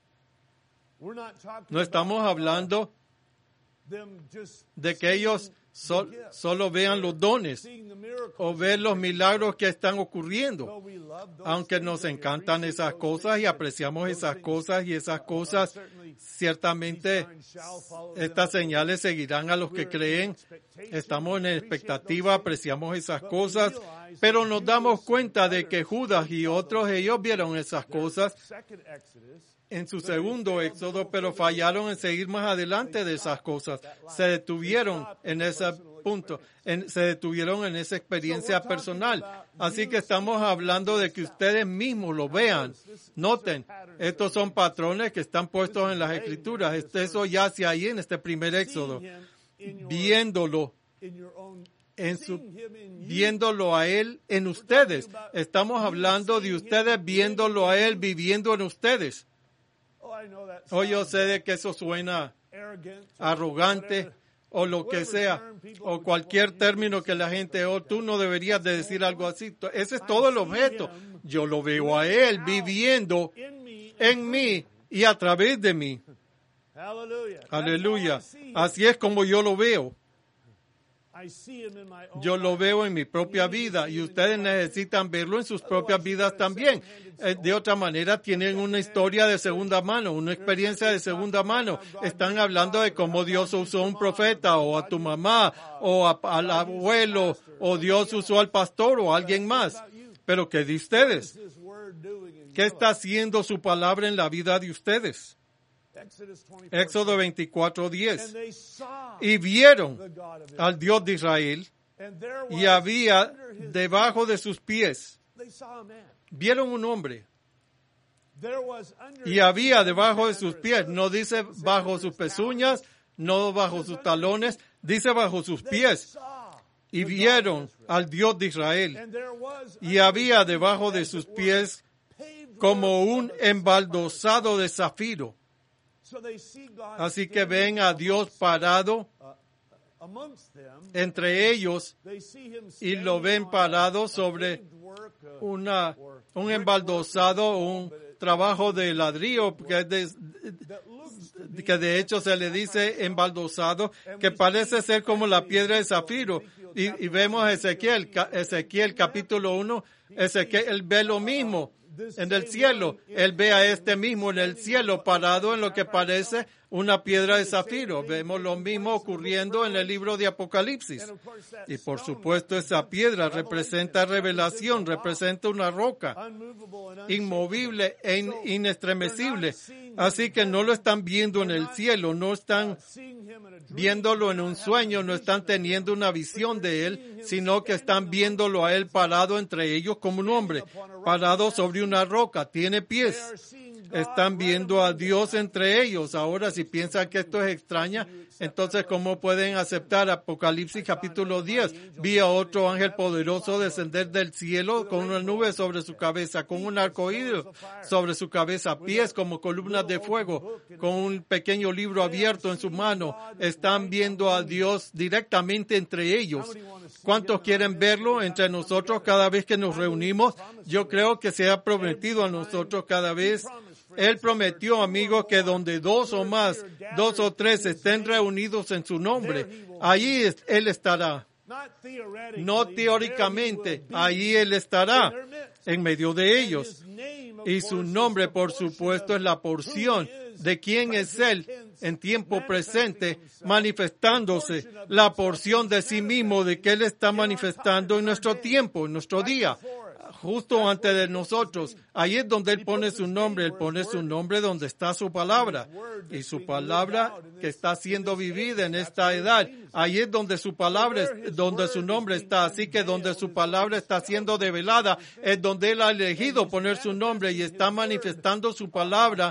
No estamos hablando de que ellos solo vean los dones o ver los milagros que están ocurriendo. Aunque nos encantan esas cosas y apreciamos esas cosas, y esas cosas ciertamente, estas señales seguirán a los que creen. Estamos en expectativa, apreciamos esas cosas, pero nos damos cuenta de que Judas y otros, ellos vieron esas cosas en su segundo éxodo, pero fallaron en seguir más adelante de esas cosas. Se detuvieron en ese punto, se detuvieron en esa experiencia personal. Así que estamos hablando de que ustedes mismos lo vean. Noten, estos son patrones que están puestos en las Escrituras. Eso yace ahí en este primer éxodo. Viéndolo a Él en ustedes. Estamos hablando de ustedes viéndolo a Él viviendo en ustedes. Yo sé de que eso suena arrogante o lo que sea, o cualquier término que la gente, tú no deberías de decir algo así. Ese es todo el objeto. Yo lo veo a Él viviendo en mí y a través de mí. Aleluya. Así es como yo lo veo. Yo lo veo en mi propia vida, y ustedes necesitan verlo en sus propias vidas también. De otra manera, tienen una historia de segunda mano, una experiencia de segunda mano. Están hablando de cómo Dios usó a un profeta, o a tu mamá, o al abuelo, o Dios usó al pastor o a alguien más. Pero ¿qué de ustedes? ¿Qué está haciendo su palabra en la vida de ustedes? Éxodo 24:10. Y vieron al Dios de Israel, y había debajo de sus pies. Vieron un hombre. Y había debajo de sus pies. No dice bajo sus pezuñas, no bajo sus talones, dice bajo sus pies. Y vieron al Dios de Israel. Y había debajo de sus pies como un embaldosado de zafiro. Así que ven a Dios parado entre ellos, y lo ven parado sobre un embaldosado, un trabajo de ladrillo, que de hecho se le dice embaldosado, que parece ser como la piedra de zafiro. Y vemos a Ezequiel capítulo 1, Ezequiel ve lo mismo en el cielo. Él ve a este mismo en el cielo parado en lo que parece una piedra de zafiro. Vemos lo mismo ocurriendo en el libro de Apocalipsis. Y por supuesto esa piedra representa revelación, representa una roca inmovible e inestremecible. Así que no lo están viendo en el cielo, no están viéndolo en un sueño, no están teniendo una visión de él, sino que están viéndolo a él parado entre ellos como un hombre, parado sobre una roca, tiene pies. Están viendo a Dios entre ellos. Ahora, si piensan que esto es extraña, entonces, ¿cómo pueden aceptar Apocalipsis capítulo 10? Vi a otro ángel poderoso descender del cielo con una nube sobre su cabeza, con un arcoíris sobre su cabeza, pies como columnas de fuego, con un pequeño libro abierto en su mano. Están viendo a Dios directamente entre ellos. ¿Cuántos quieren verlo entre nosotros cada vez que nos reunimos? Yo creo que se ha prometido a nosotros cada vez. Él prometió, amigos, que donde dos o tres estén reunidos en su nombre, allí Él estará. No teóricamente, allí Él estará en medio de ellos. Y su nombre, por supuesto, es la porción de quién es Él en tiempo presente, manifestándose, la porción de sí mismo de que Él está manifestando en nuestro tiempo, en nuestro día. Justo antes de nosotros. Ahí es donde Él pone su nombre. Él pone su nombre donde está su palabra. Y su palabra que está siendo vivida en esta edad. Ahí es donde su palabra, donde su nombre está. Así que donde su palabra está siendo develada, es donde Él ha elegido poner su nombre y está manifestando su palabra.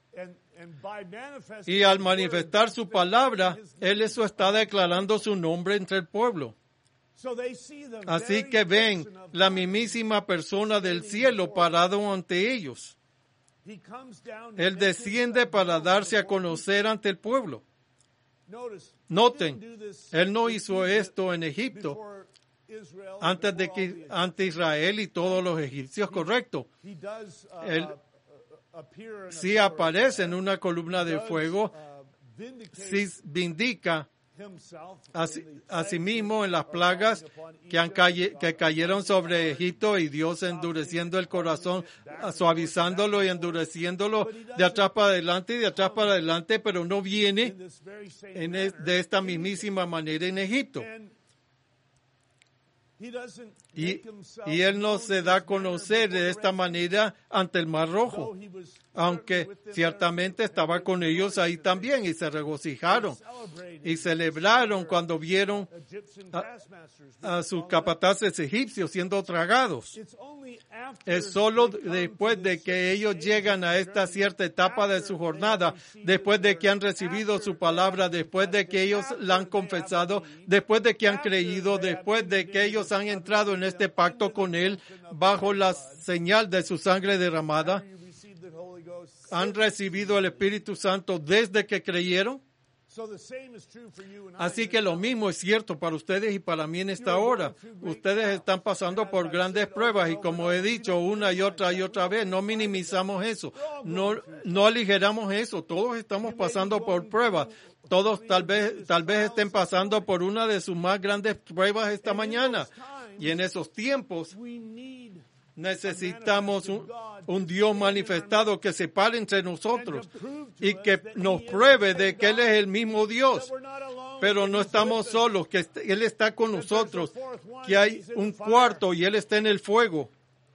Y al manifestar su palabra, Él eso está declarando su nombre entre el pueblo. Así que ven la mismísima persona del cielo parado ante ellos. Él desciende para darse a conocer ante el pueblo. Noten, Él no hizo esto en Egipto ante Israel y todos los egipcios, correcto. Él sí aparece en una columna de fuego, sí vindica asimismo en las plagas que cayeron sobre Egipto y Dios endureciendo el corazón, suavizándolo y endureciéndolo de atrás para adelante y de atrás para adelante, pero no viene de esta mismísima manera en Egipto. Y Él no se da a conocer de esta manera ante el Mar Rojo, aunque ciertamente estaba con ellos ahí también y se regocijaron y celebraron cuando vieron a sus capataces egipcios siendo tragados. Es solo después de que ellos llegan a esta cierta etapa de su jornada, después de que han recibido su palabra, después de que ellos la han confesado, después de que han creído, después de que ellos han entrado en este pacto con Él bajo la señal de su sangre derramada, han recibido el Espíritu Santo desde que creyeron. Así que lo mismo es cierto para ustedes y para mí en esta hora. Ustedes están pasando por grandes pruebas y como he dicho una y otra vez, no minimizamos eso, no aligeramos eso. Todos estamos pasando por pruebas. Todos tal vez estén pasando por una de sus más grandes pruebas esta mañana. Y en esos tiempos necesitamos un Dios manifestado que se pare entre nosotros y que nos pruebe de que Él es el mismo Dios. Pero no estamos solos, que Él está con nosotros, que hay un cuarto y Él está en el fuego.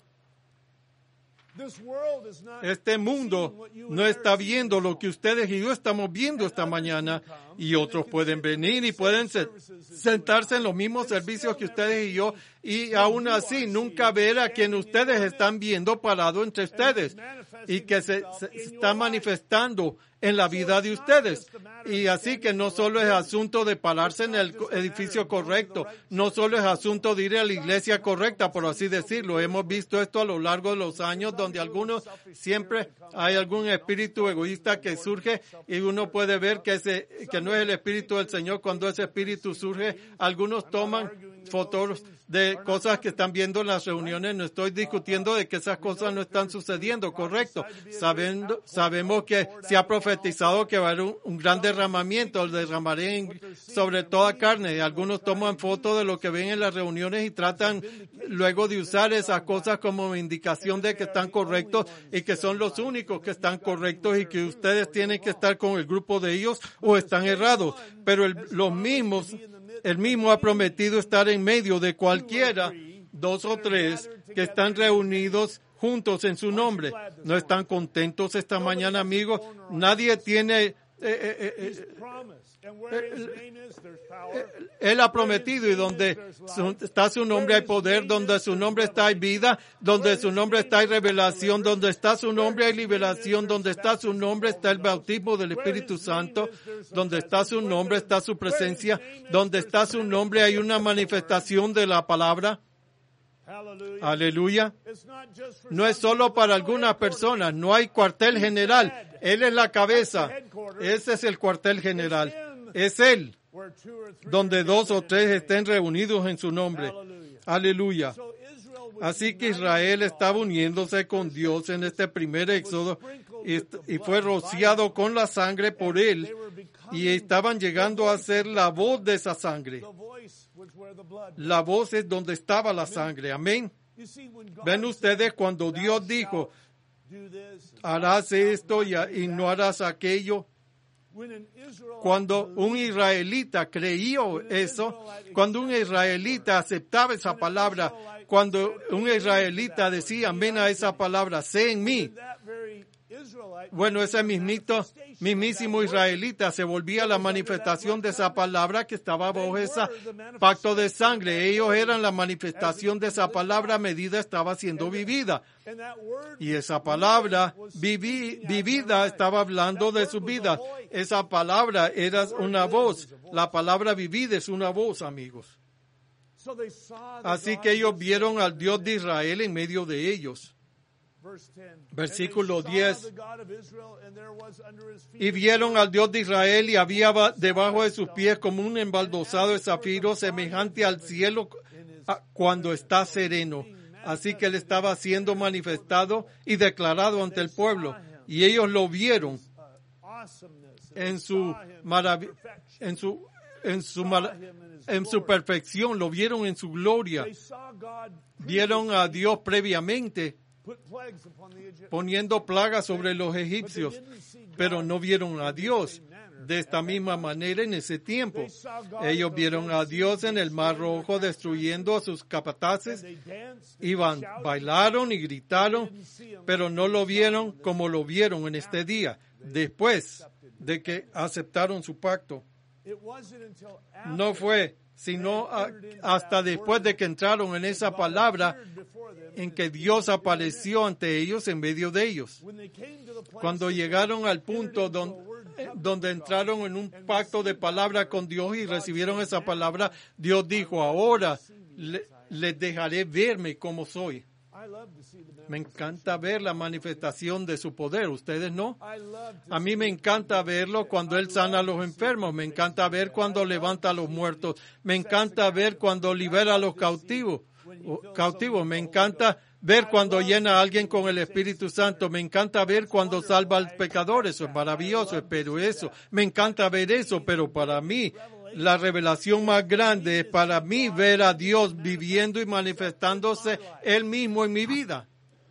Este mundo no está viendo lo que ustedes y yo estamos viendo esta mañana, y otros pueden venir y pueden sentarse en los mismos servicios que ustedes y yo, y aún así nunca ver a quien ustedes están viendo parado entre ustedes y que se está manifestando en la vida de ustedes. Y así que no solo es asunto de pararse en el edificio correcto, no solo es asunto de ir a la iglesia correcta, por así decirlo. Hemos visto esto a lo largo de los años, donde algunos siempre hay algún espíritu egoísta que surge y uno puede ver que no es el espíritu del Señor. Cuando ese espíritu surge, algunos toman fotos de cosas que están viendo en las reuniones. No estoy discutiendo de que esas cosas no están sucediendo, correcto. Sabemos que se ha profetizado que va a haber un gran derramamiento, el derramaré sobre toda carne. Y algunos toman fotos de lo que ven en las reuniones y tratan luego de usar esas cosas como indicación de que están correctos y que son los únicos que están correctos y que ustedes tienen que estar con el grupo de ellos o están errados. Pero el mismo ha prometido estar en medio de cualquiera, dos o tres, que están reunidos juntos en su nombre. ¿No están contentos esta mañana, amigos? Nadie tiene Él ha prometido, y donde está su nombre hay poder, donde su nombre está hay vida, donde su nombre está hay revelación, donde está su nombre hay liberación, donde está su nombre está el bautismo del Espíritu Santo, donde está su nombre está su presencia, donde está su nombre hay una manifestación de la palabra. Aleluya. No es solo para algunas personas, no hay cuartel general. Él es la cabeza. Ese es el cuartel general. Es Él, donde 2 o 3 estén reunidos en su nombre. Aleluya. Así que Israel estaba uniéndose con Dios en este primer éxodo y fue rociado con la sangre por Él, y estaban llegando a ser la voz de esa sangre. La voz es donde estaba la sangre. Amén. Ven ustedes, cuando Dios dijo, harás esto y no harás aquello. Cuando un israelita creyó eso, cuando un israelita aceptaba esa palabra, cuando un israelita decía amén a esa palabra, sé en mí. Bueno, ese mismísimo israelita se volvía la manifestación de esa palabra que estaba bajo ese pacto de sangre. Ellos eran la manifestación de esa palabra a medida estaba siendo vivida. Y esa palabra vivida estaba hablando de su vida. Esa palabra era una voz. La palabra vivida es una voz, amigos. Así que ellos vieron al Dios de Israel en medio de ellos. Versículo 10. Y vieron al Dios de Israel, y había debajo de sus pies como un embaldosado de zafiro, semejante al cielo cuando está sereno. Así que él estaba siendo manifestado y declarado ante el pueblo. Y ellos lo vieron en su perfección, lo vieron en su gloria. Vieron a Dios previamente poniendo plagas sobre los egipcios, pero no vieron a Dios de esta misma manera en ese tiempo. Ellos vieron a Dios en el Mar Rojo destruyendo a sus capataces, bailaron y gritaron, pero no lo vieron como lo vieron en este día, después de que aceptaron su pacto. No fue sino hasta después de que entraron en esa palabra en que Dios apareció ante ellos en medio de ellos. Cuando llegaron al punto donde entraron en un pacto de palabra con Dios y recibieron esa palabra, Dios dijo, ahora les dejaré verme como soy. Me encanta ver la manifestación de su poder. ¿Ustedes no? A mí me encanta verlo cuando Él sana a los enfermos. Me encanta ver cuando levanta a los muertos. Me encanta ver cuando libera a los cautivos. Me encanta ver cuando llena a alguien con el Espíritu Santo. Me encanta ver cuando salva al pecador. Eso es maravilloso. Pero eso, me encanta ver eso. Pero para mí, la revelación más grande es para mí ver a Dios viviendo y manifestándose Él mismo en mi vida.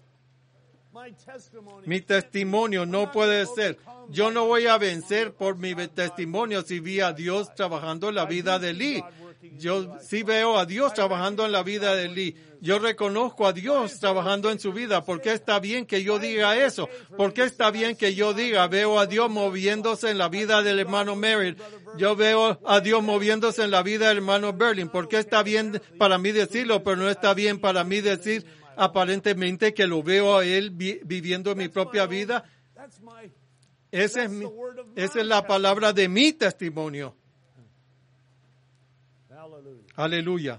Mi testimonio no puede ser. Yo no voy a vencer por mi testimonio si vi a Dios trabajando en la vida de Lee. Yo sí veo a Dios trabajando en la vida de Lee. Yo reconozco a Dios trabajando en su vida. ¿Por qué está bien que yo diga eso? ¿Por qué está bien que yo diga, veo a Dios moviéndose en la vida del hermano Merrill? Yo veo a Dios moviéndose en la vida del hermano Berlin. ¿Por qué está bien para mí decirlo, pero no está bien para mí decir aparentemente que lo veo a Él viviendo en mi propia vida? Esa es la palabra de mi testimonio. Aleluya.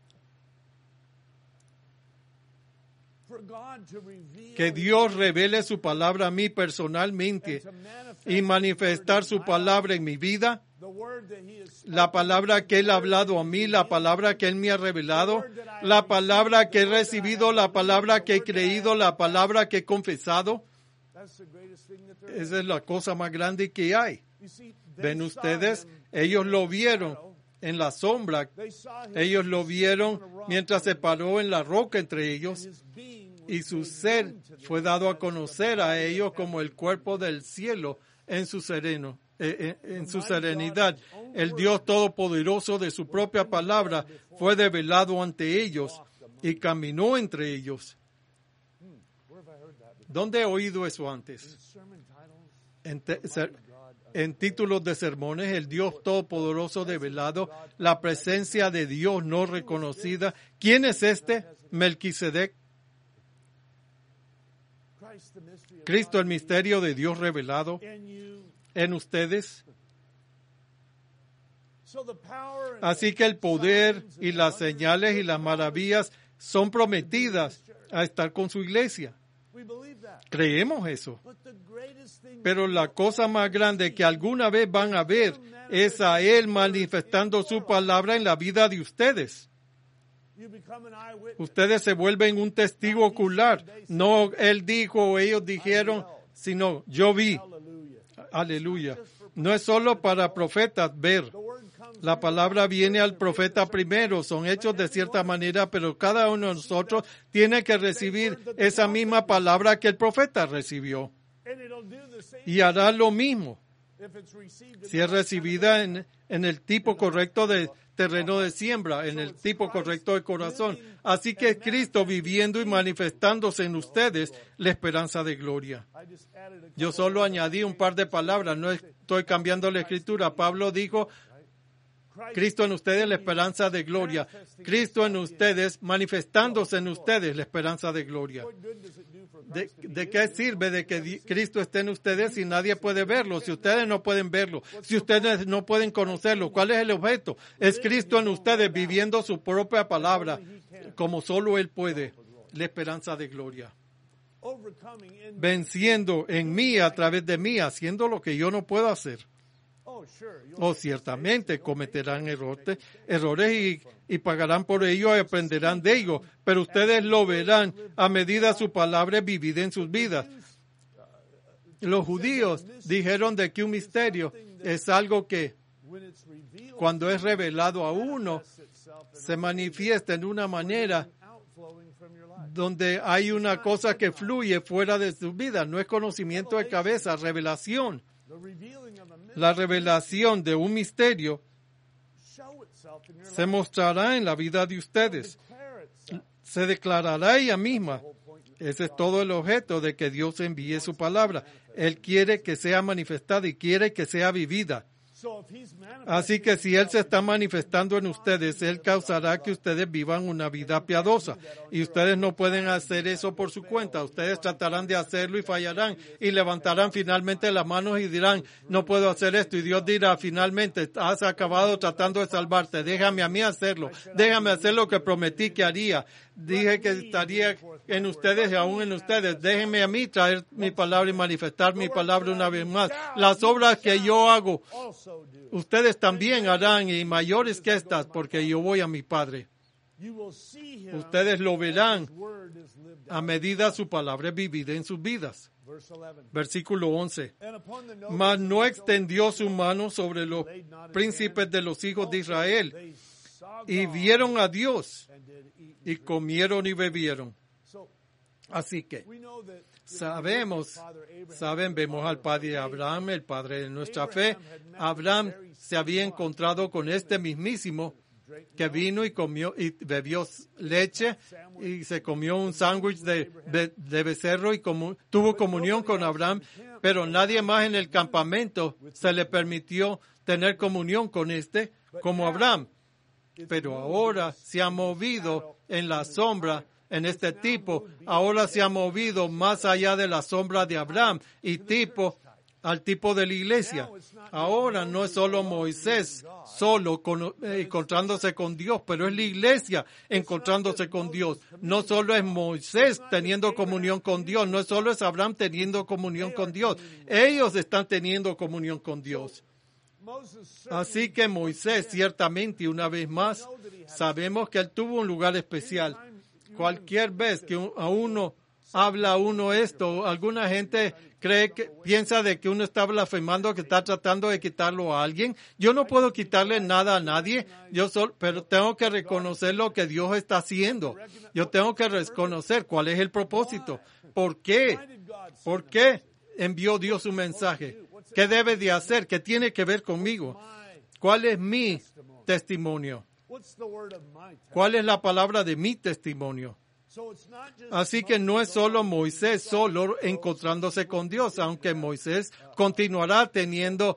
Que Dios revele su palabra a mí personalmente y manifestar su palabra en mi vida. La palabra que Él ha hablado a mí, la palabra que Él me ha revelado, la palabra que he recibido, la palabra que he creído, la palabra que he confesado. Esa es la cosa más grande que hay. Ven ustedes, ellos lo vieron en la sombra. Ellos lo vieron mientras se paró en la roca entre ellos. Y su ser fue dado a conocer a ellos como el cuerpo del cielo en su serenidad. El Dios Todopoderoso de su propia palabra fue revelado ante ellos y caminó entre ellos. ¿Dónde he oído eso antes? en títulos de sermones, el Dios Todopoderoso develado, la presencia de Dios no reconocida. ¿Quién es este? Melquisedec. Cristo, el misterio de Dios revelado en ustedes. Así que el poder y las señales y las maravillas son prometidas a estar con su iglesia. Creemos eso. Pero la cosa más grande que alguna vez van a ver es a Él manifestando su palabra en la vida de ustedes. Ustedes se vuelven un testigo ocular. No Él dijo o ellos dijeron, sino yo vi. Aleluya. No es solo para profetas ver. La palabra viene al profeta primero, son hechos de cierta manera, pero cada uno de nosotros tiene que recibir esa misma palabra que el profeta recibió. Y hará lo mismo si es recibida en el tipo correcto de terreno de siembra, en el tipo correcto de corazón. Así que Cristo viviendo y manifestándose en ustedes la esperanza de gloria. Yo solo añadí un par de palabras, no estoy cambiando la escritura. Pablo dijo, Cristo en ustedes la esperanza de gloria. Cristo en ustedes, manifestándose en ustedes la esperanza de gloria. ¿De qué sirve de que Cristo esté en ustedes si nadie puede verlo? Si ustedes no pueden verlo, si ustedes no pueden conocerlo, ¿cuál es el objeto? Es Cristo en ustedes viviendo su propia palabra como solo Él puede. La esperanza de gloria. Venciendo en mí, a través de mí, haciendo lo que yo no puedo hacer. Ciertamente cometerán errores y pagarán por ello y aprenderán de ello, pero ustedes lo verán a medida su palabra es vivida en sus vidas. Los judíos dijeron de que un misterio es algo que cuando es revelado a uno se manifiesta en una manera donde hay una cosa que fluye fuera de sus vidas. No es conocimiento de cabeza, revelación. La revelación de un misterio se mostrará en la vida de ustedes. Se declarará ella misma. Ese es todo el objeto de que Dios envíe su palabra. Él quiere que sea manifestada y quiere que sea vivida. Así que si Él se está manifestando en ustedes, Él causará que ustedes vivan una vida piadosa. Y ustedes no pueden hacer eso por su cuenta. Ustedes tratarán de hacerlo y fallarán. Y levantarán finalmente las manos y dirán, no puedo hacer esto. Y Dios dirá, finalmente, has acabado tratando de salvarte. Déjame a mí hacerlo. Déjame hacer lo que prometí que haría. Dije que estaría en ustedes y aún en ustedes. Déjenme a mí traer mi palabra y manifestar mi palabra una vez más. Las obras que yo hago, ustedes también harán y mayores que estas, porque yo voy a mi Padre. Ustedes lo verán a medida su palabra es vivida en sus vidas. Versículo 11. Mas no extendió su mano sobre los príncipes de los hijos de Israel, y vieron a Dios, y comieron y bebieron. Así que vemos al padre Abraham, el padre de nuestra fe. Abraham se había encontrado con este mismísimo que vino y comió y bebió leche y se comió un sándwich de becerro y tuvo comunión con Abraham, pero nadie más en el campamento se le permitió tener comunión con como Abraham. Pero ahora se ha movido en la sombra, en este tipo, ahora se ha movido más allá de la sombra de Abraham y al tipo de la iglesia. Ahora no es solo Moisés solo encontrándose con Dios, pero es la iglesia encontrándose con Dios. No solo es Moisés teniendo comunión con Dios, no solo es Abraham teniendo comunión con Dios. Ellos están teniendo comunión con Dios. Así que Moisés, ciertamente, una vez más, sabemos que él tuvo un lugar especial. Cualquier vez que habla a uno esto, alguna gente piensa de que uno está blasfemando, que está tratando de quitarlo a alguien. Yo no puedo quitarle nada a nadie, pero tengo que reconocer lo que Dios está haciendo. Yo tengo que reconocer cuál es el propósito. ¿Por qué? ¿Por qué envió Dios su mensaje? ¿Qué debe de hacer? ¿Qué tiene que ver conmigo? ¿Cuál es mi testimonio? ¿Cuál es la palabra de mi testimonio? Así que no es solo Moisés solo encontrándose con Dios, aunque Moisés continuará teniendo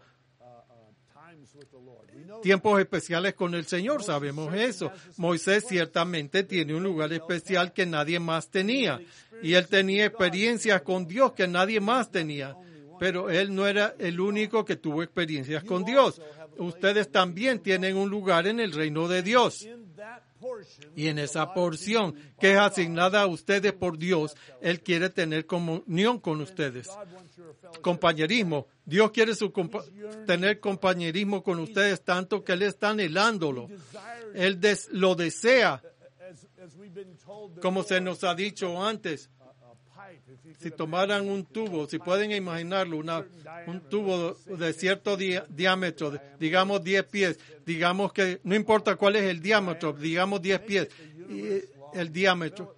tiempos especiales con el Señor, sabemos eso. Moisés ciertamente tiene un lugar especial que nadie más tenía, y él tenía experiencias con Dios que nadie más tenía, pero él no era el único que tuvo experiencias con Dios. Ustedes también tienen un lugar en el reino de Dios. Y en esa porción que es asignada a ustedes por Dios, Él quiere tener comunión con ustedes. Compañerismo. Dios quiere tener compañerismo con ustedes tanto que Él está anhelándolo. Él lo desea. Como se nos ha dicho antes, si tomaran un tubo, si pueden imaginarlo, un tubo de cierto diámetro, digamos 10 pies, digamos que no importa cuál es el diámetro, digamos 10 pies, el diámetro,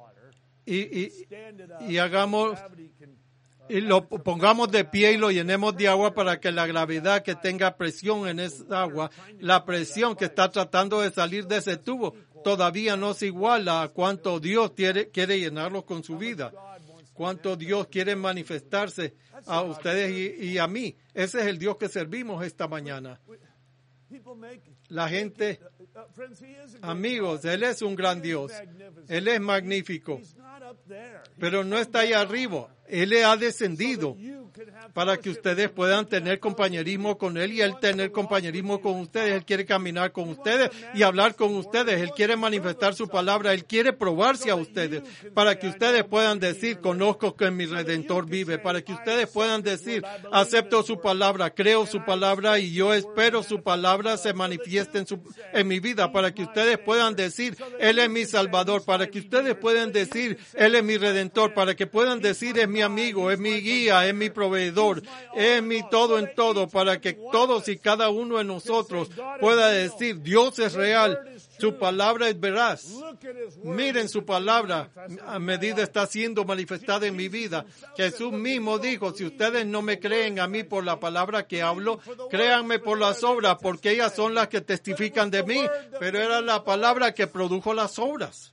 y hagamos, y lo pongamos de pie y lo llenemos de agua para que la gravedad que tenga presión en esa agua, la presión que está tratando de salir de ese tubo, todavía no se iguala a cuánto Dios quiere llenarlo con su vida. Cuánto Dios quiere manifestarse a ustedes y a mí. Ese es el Dios que servimos esta mañana. La gente, amigos, Él es un gran Dios. Él es magnífico. Pero no está ahí arriba. Él le ha descendido para que ustedes puedan tener compañerismo con Él y Él tener compañerismo con ustedes. Él quiere caminar con ustedes y hablar con ustedes. Él quiere manifestar su palabra. Él quiere probarse a ustedes para que ustedes puedan decir, conozco que mi Redentor vive. Para que ustedes puedan decir, acepto su palabra, creo su palabra y yo espero su palabra se manifieste en mi vida. Para que ustedes puedan decir, Él es mi Salvador. Para que ustedes puedan decir, Él es mi Redentor. Para que puedan decir, es mi amigo, es mi guía, es mi proveedor, es mi todo en todo, para que todos y cada uno de nosotros pueda decir, Dios es real, su palabra es veraz. Miren su palabra, a medida está siendo manifestada en mi vida. Jesús mismo dijo, si ustedes no me creen a mí por la palabra que hablo, créanme por las obras, porque ellas son las que testifican de mí, pero era la palabra que produjo las obras.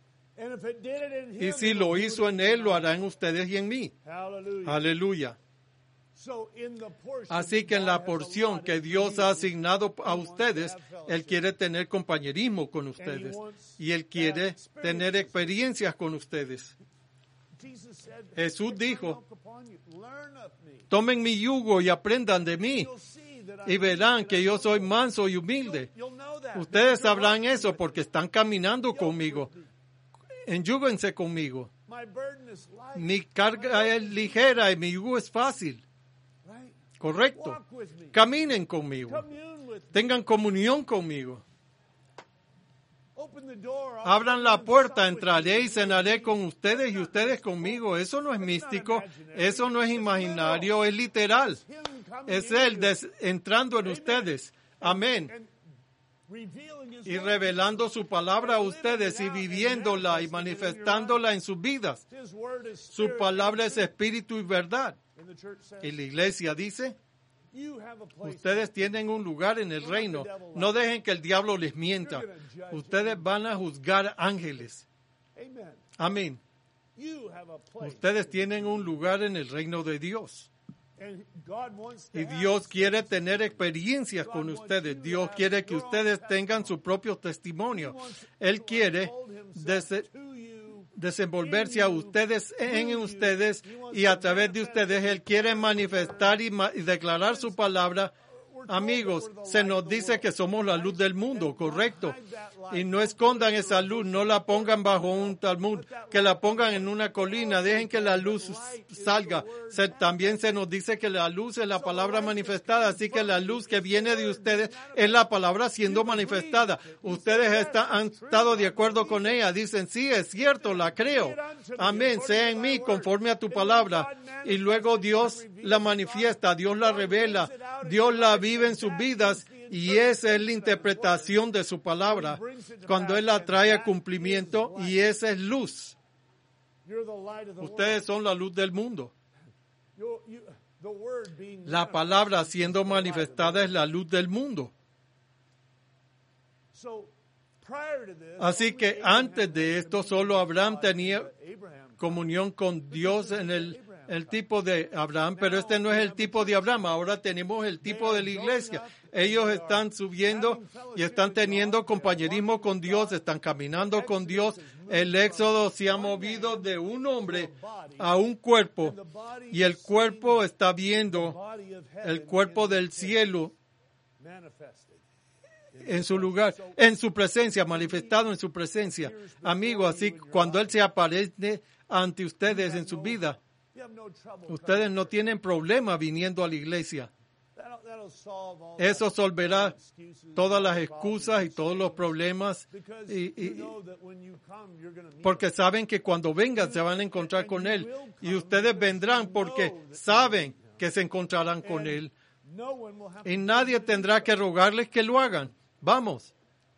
Y si lo hizo en Él, lo hará en ustedes y en mí. Aleluya. Así que en la porción que Dios ha asignado a ustedes, Él quiere tener compañerismo con ustedes. Y Él quiere tener experiencias con ustedes. Jesús dijo, tomen mi yugo y aprendan de mí. Y verán que yo soy manso y humilde. Ustedes sabrán eso porque están caminando conmigo. Enyúguense conmigo. Mi carga es ligera y mi yugo es fácil. Correcto. Caminen conmigo. Tengan comunión conmigo. Abran la puerta, entraré y cenaré con ustedes y ustedes conmigo. Eso no es místico, eso no es imaginario, es literal. Es Él entrando en ustedes. Amén. Y revelando su palabra a ustedes y viviéndola y manifestándola en sus vidas. Su palabra es espíritu y verdad. Y la iglesia dice, ustedes tienen un lugar en el reino. No dejen que el diablo les mienta. Ustedes van a juzgar ángeles. Amén. Ustedes tienen un lugar en el reino de Dios. Y Dios quiere tener experiencias con ustedes. Dios quiere que ustedes tengan su propio testimonio. Él quiere desenvolverse a ustedes, en ustedes, y a través de ustedes Él quiere manifestar y declarar su palabra. Amigos, se nos dice que somos la luz del mundo, correcto. Y no escondan esa luz, no la pongan bajo un talmud, que la pongan en una colina, dejen que la luz salga. También se nos dice que la luz es la palabra manifestada, así que la luz que viene de ustedes es la palabra siendo manifestada. Ustedes han estado de acuerdo con ella, dicen, sí, es cierto, la creo. Amén, sea en mí conforme a tu palabra. Y luego Dios la manifiesta, Dios la revela, Dios la vive en sus vidas. Y esa es la interpretación de su palabra, cuando Él la trae a cumplimiento, y esa es luz. Ustedes son la luz del mundo. La palabra siendo manifestada es la luz del mundo. Así que antes de esto, solo Abraham tenía comunión con Dios en el tipo de Abraham, pero este no es el tipo de Abraham. Ahora tenemos el tipo de la iglesia. Ellos están subiendo y están teniendo compañerismo con Dios, están caminando con Dios. El éxodo se ha movido de un hombre a un cuerpo y el cuerpo está viendo el cuerpo del cielo en su lugar, en su presencia, manifestado en su presencia. Amigos, así cuando Él se aparece ante ustedes en su vida, ustedes no tienen problema viniendo a la iglesia. Eso resolverá todas las excusas y todos los problemas, porque saben que cuando vengan se van a encontrar con Él. Y ustedes vendrán porque saben que se encontrarán con Él. Y nadie tendrá que rogarles que lo hagan. Vamos.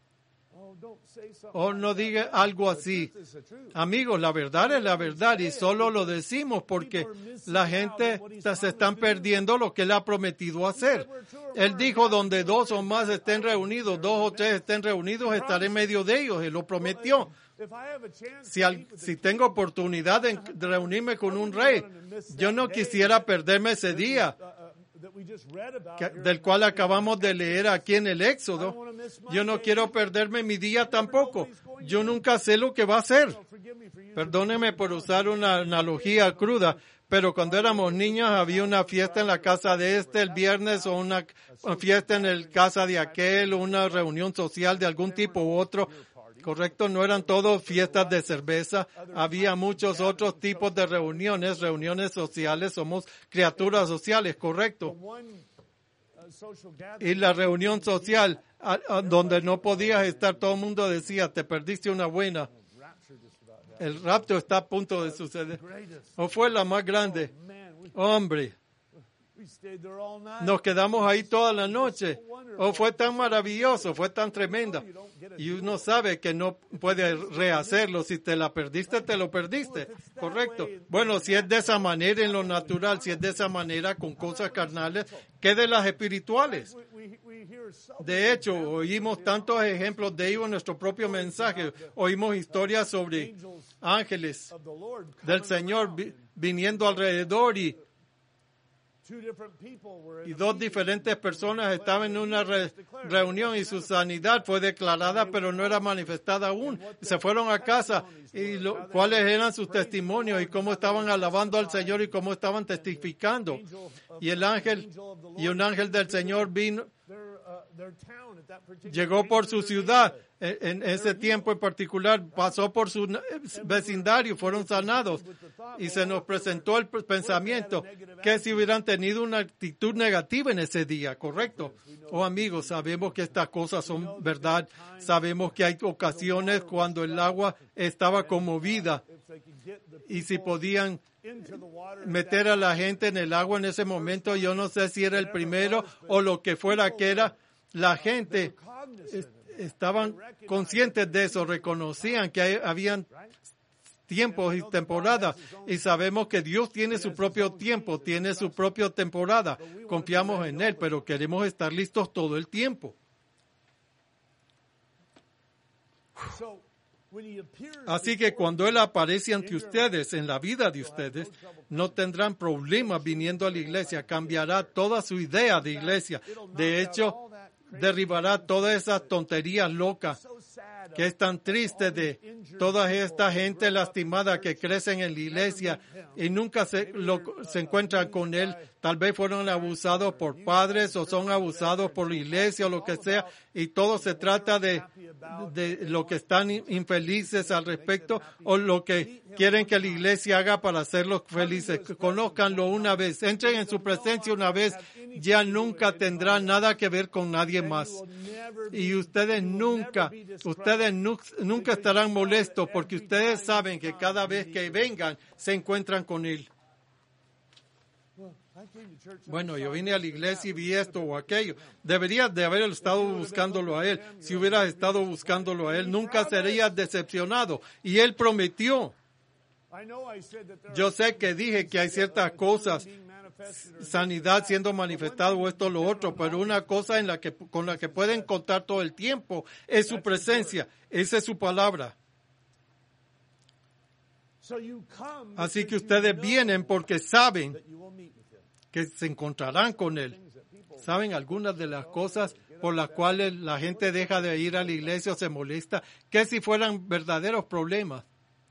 O no diga algo así. Amigos, la verdad es la verdad y solo lo decimos porque la gente se están perdiendo lo que Él ha prometido hacer. Él dijo, donde 2 o más estén reunidos, 2 o 3 estén reunidos, estaré en medio de ellos. Él lo prometió. Si tengo oportunidad de reunirme con un rey, yo no quisiera perderme ese día del cual acabamos de leer aquí en el Éxodo. Yo no quiero perderme mi día tampoco. Yo nunca sé lo que va a ser. Perdóneme por usar una analogía cruda, pero cuando éramos niños había una fiesta en la casa de el viernes o una fiesta en la casa de aquel o una reunión social de algún tipo u otro. Correcto, no eran todos fiestas de cerveza, había muchos otros tipos de reuniones sociales, somos criaturas sociales, correcto. Y la reunión social, donde no podías estar, todo el mundo decía, te perdiste una buena. El rapto está a punto de suceder. ¿O fue la más grande? Hombre. Nos quedamos ahí toda la noche. Fue tan maravilloso, fue tan tremenda. Y uno sabe que no puede rehacerlo. Si te la perdiste, te lo perdiste. Correcto. Bueno, si es de esa manera en lo natural, si es de esa manera con cosas carnales, ¿qué de las espirituales? De hecho, oímos tantos ejemplos de ello en nuestro propio mensaje. Oímos historias sobre ángeles del Señor viniendo alrededor y 2 diferentes personas estaban en una reunión y su sanidad fue declarada, pero no era manifestada aún. Se fueron a casa y cuáles eran sus testimonios y cómo estaban alabando al Señor y cómo estaban testificando. Y un ángel del Señor llegó por su ciudad en ese tiempo en particular, pasó por su vecindario, fueron sanados y se nos presentó el pensamiento que si hubieran tenido una actitud negativa en ese día, ¿correcto? Amigos, sabemos que estas cosas son verdad, sabemos que hay ocasiones cuando el agua estaba conmovida y si podían meter a la gente en el agua en ese momento, yo no sé si era el primero o lo que fuera que era, la gente estaban conscientes de eso, reconocían que habían tiempos y temporadas y sabemos que Dios tiene su propio tiempo, tiene su propia temporada. Confiamos en Él, pero queremos estar listos todo el tiempo. Así que cuando Él aparece ante ustedes, en la vida de ustedes, no tendrán problemas viniendo a la iglesia, cambiará toda su idea de iglesia. De hecho, derribará todas esas tonterías locas que es tan triste de toda esta gente lastimada que crecen en la iglesia y nunca se encuentran con Él. Tal vez fueron abusados por padres o son abusados por la iglesia o lo que sea, y todo se trata de lo que están infelices al respecto o lo que quieren que la iglesia haga para hacerlos felices. Conózcanlo una vez, entren en su presencia una vez, ya nunca tendrán nada que ver con nadie más. Y ustedes nunca estarán molestos porque ustedes saben que cada vez que vengan se encuentran con Él. Bueno, yo vine a la iglesia y vi esto o aquello. Deberías de haber estado buscándolo a Él. Si hubieras estado buscándolo a Él, nunca serías decepcionado. Y Él prometió. Yo sé que dije que hay ciertas cosas, sanidad siendo manifestado o esto o lo otro, pero una cosa con la que pueden contar todo el tiempo es su presencia. Esa es su palabra. Así que ustedes vienen porque saben que se encontrarán con Él. ¿Saben algunas de las cosas por las cuales la gente deja de ir a la iglesia o se molesta? Que si fueran verdaderos problemas.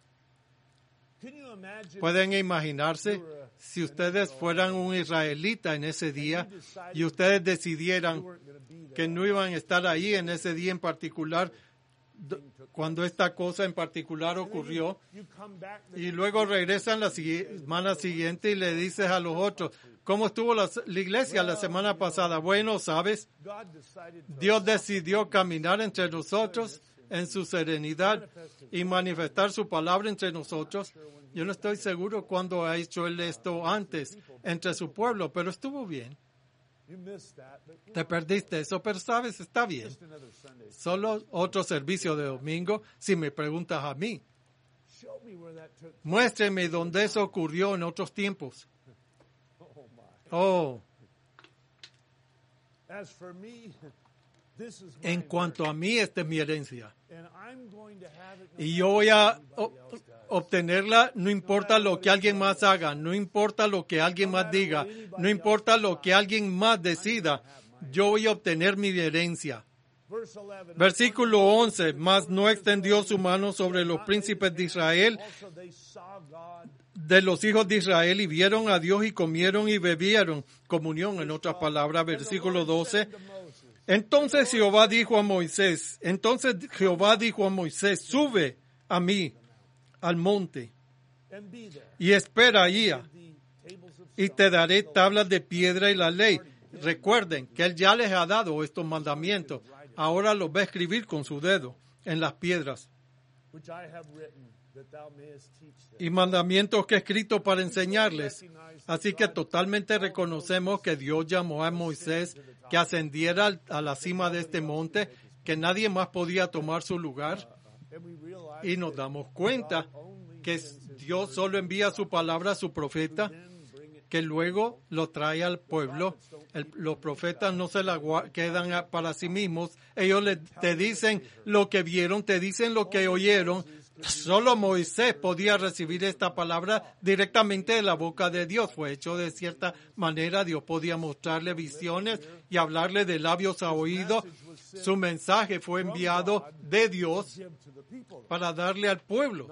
¿Pueden imaginarse si ustedes fueran un israelita en ese día y ustedes decidieran que no iban a estar ahí en ese día en particular, cuando esta cosa en particular ocurrió, y luego regresan la semana siguiente y le dices a los otros, ¿cómo estuvo la iglesia la semana pasada? Bueno, ¿sabes? Dios decidió caminar entre nosotros en su serenidad y manifestar su palabra entre nosotros. Yo no estoy seguro cuándo ha hecho Él esto antes entre su pueblo, pero estuvo bien. Te perdiste eso, pero sabes, está bien. Solo otro servicio de domingo, si me preguntas a mí. Muéstreme dónde eso ocurrió en otros tiempos. Oh. En cuanto a mí, esta es mi herencia. Y yo voy a obtenerla, no importa lo que alguien más haga, no importa lo que alguien más diga, no importa lo que alguien más decida, yo voy a obtener mi herencia. Versículo 11, mas no extendió su mano sobre los príncipes de Israel, de los hijos de Israel, y vieron a Dios y comieron y bebieron. Comunión, en otras palabras. Versículo 12. Entonces Jehová dijo a Moisés, sube a mí al monte y espera allí y te daré tablas de piedra y la ley. Recuerden que Él ya les ha dado estos mandamientos. Ahora los va a escribir con su dedo en las piedras. Y mandamientos que he escrito para enseñarles. Así que totalmente reconocemos que Dios llamó a Moisés que ascendiera a la cima de este monte, que nadie más podía tomar su lugar. Y nos damos cuenta que Dios solo envía su palabra a su profeta, que luego lo trae al pueblo. Los profetas no se la quedan para sí mismos. Ellos te dicen lo que vieron, te dicen lo que oyeron. Solo Moisés podía recibir esta palabra directamente de la boca de Dios. Fue hecho de cierta manera. Dios podía mostrarle visiones y hablarle de labios a oídos. Su mensaje fue enviado de Dios para darle al pueblo.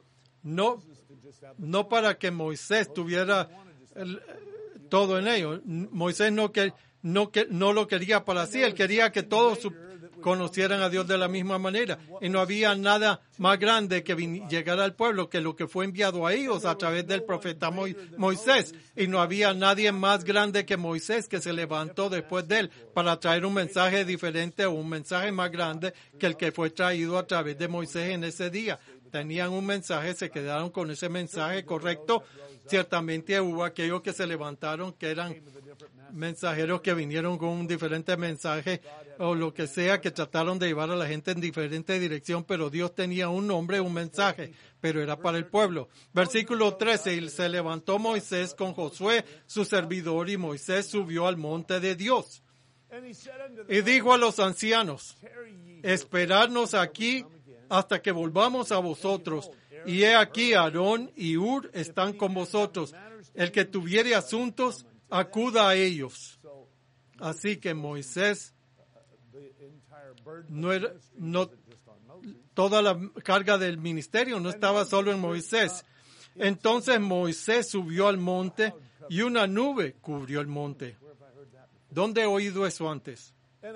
No para que Moisés tuviera todo en ello. Moisés no lo quería para sí. Él quería que todos conocieran a Dios de la misma manera. Y no había nada más grande que llegara al pueblo que lo que fue enviado a ellos a través del profeta Moisés. Y no había nadie más grande que Moisés que se levantó después de él para traer un mensaje diferente o un mensaje más grande que el que fue traído a través de Moisés en ese día. Tenían un mensaje, se quedaron con ese mensaje correcto. Ciertamente hubo aquellos que se levantaron que eran mensajeros que vinieron con un diferente mensaje o lo que sea, que trataron de llevar a la gente en diferente dirección, pero Dios tenía un nombre, un mensaje, pero era para el pueblo. Versículo 13, y se levantó Moisés con Josué, su servidor, y Moisés subió al monte de Dios. Y dijo a los ancianos, esperadnos aquí hasta que volvamos a vosotros. Y he aquí Aarón y Hur están con vosotros. El que tuviere asuntos, acuda a ellos. Así que Moisés, toda la carga del ministerio no estaba solo en Moisés. Entonces Moisés subió al monte y una nube cubrió el monte. ¿Dónde he oído eso antes?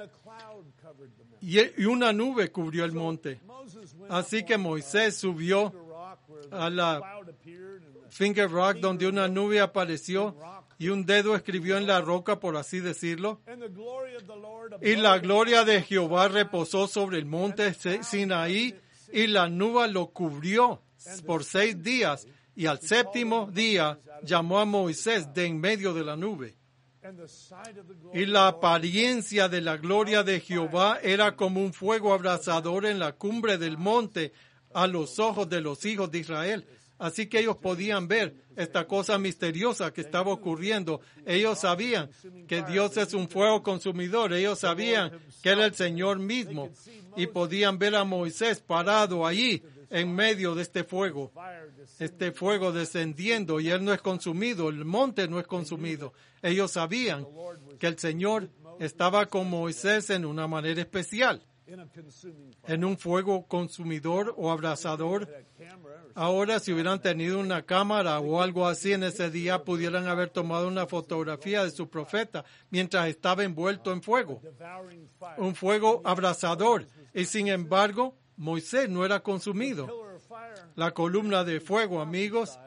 Y una nube cubrió el monte. Así que Moisés subió a la Finger Rock, donde una nube apareció y un dedo escribió en la roca, por así decirlo. Y la gloria de Jehová reposó sobre el monte Sinaí, y la nube lo cubrió por 6 días. Y al 7º día llamó a Moisés de en medio de la nube. Y la apariencia de la gloria de Jehová era como un fuego abrasador en la cumbre del monte a los ojos de los hijos de Israel. Así que ellos podían ver esta cosa misteriosa que estaba ocurriendo. Ellos sabían que Dios es un fuego consumidor. Ellos sabían que era el Señor mismo. Y podían ver a Moisés parado allí en medio de este fuego descendiendo, y él no es consumido, el monte no es consumido. Ellos sabían que el Señor estaba con Moisés en una manera especial, en un fuego consumidor o abrasador. Ahora, si hubieran tenido una cámara o algo así en ese día, pudieran haber tomado una fotografía de su profeta mientras estaba envuelto en fuego, un fuego abrasador. Y sin embargo, Moisés no era consumido. La columna de fuego, amigos,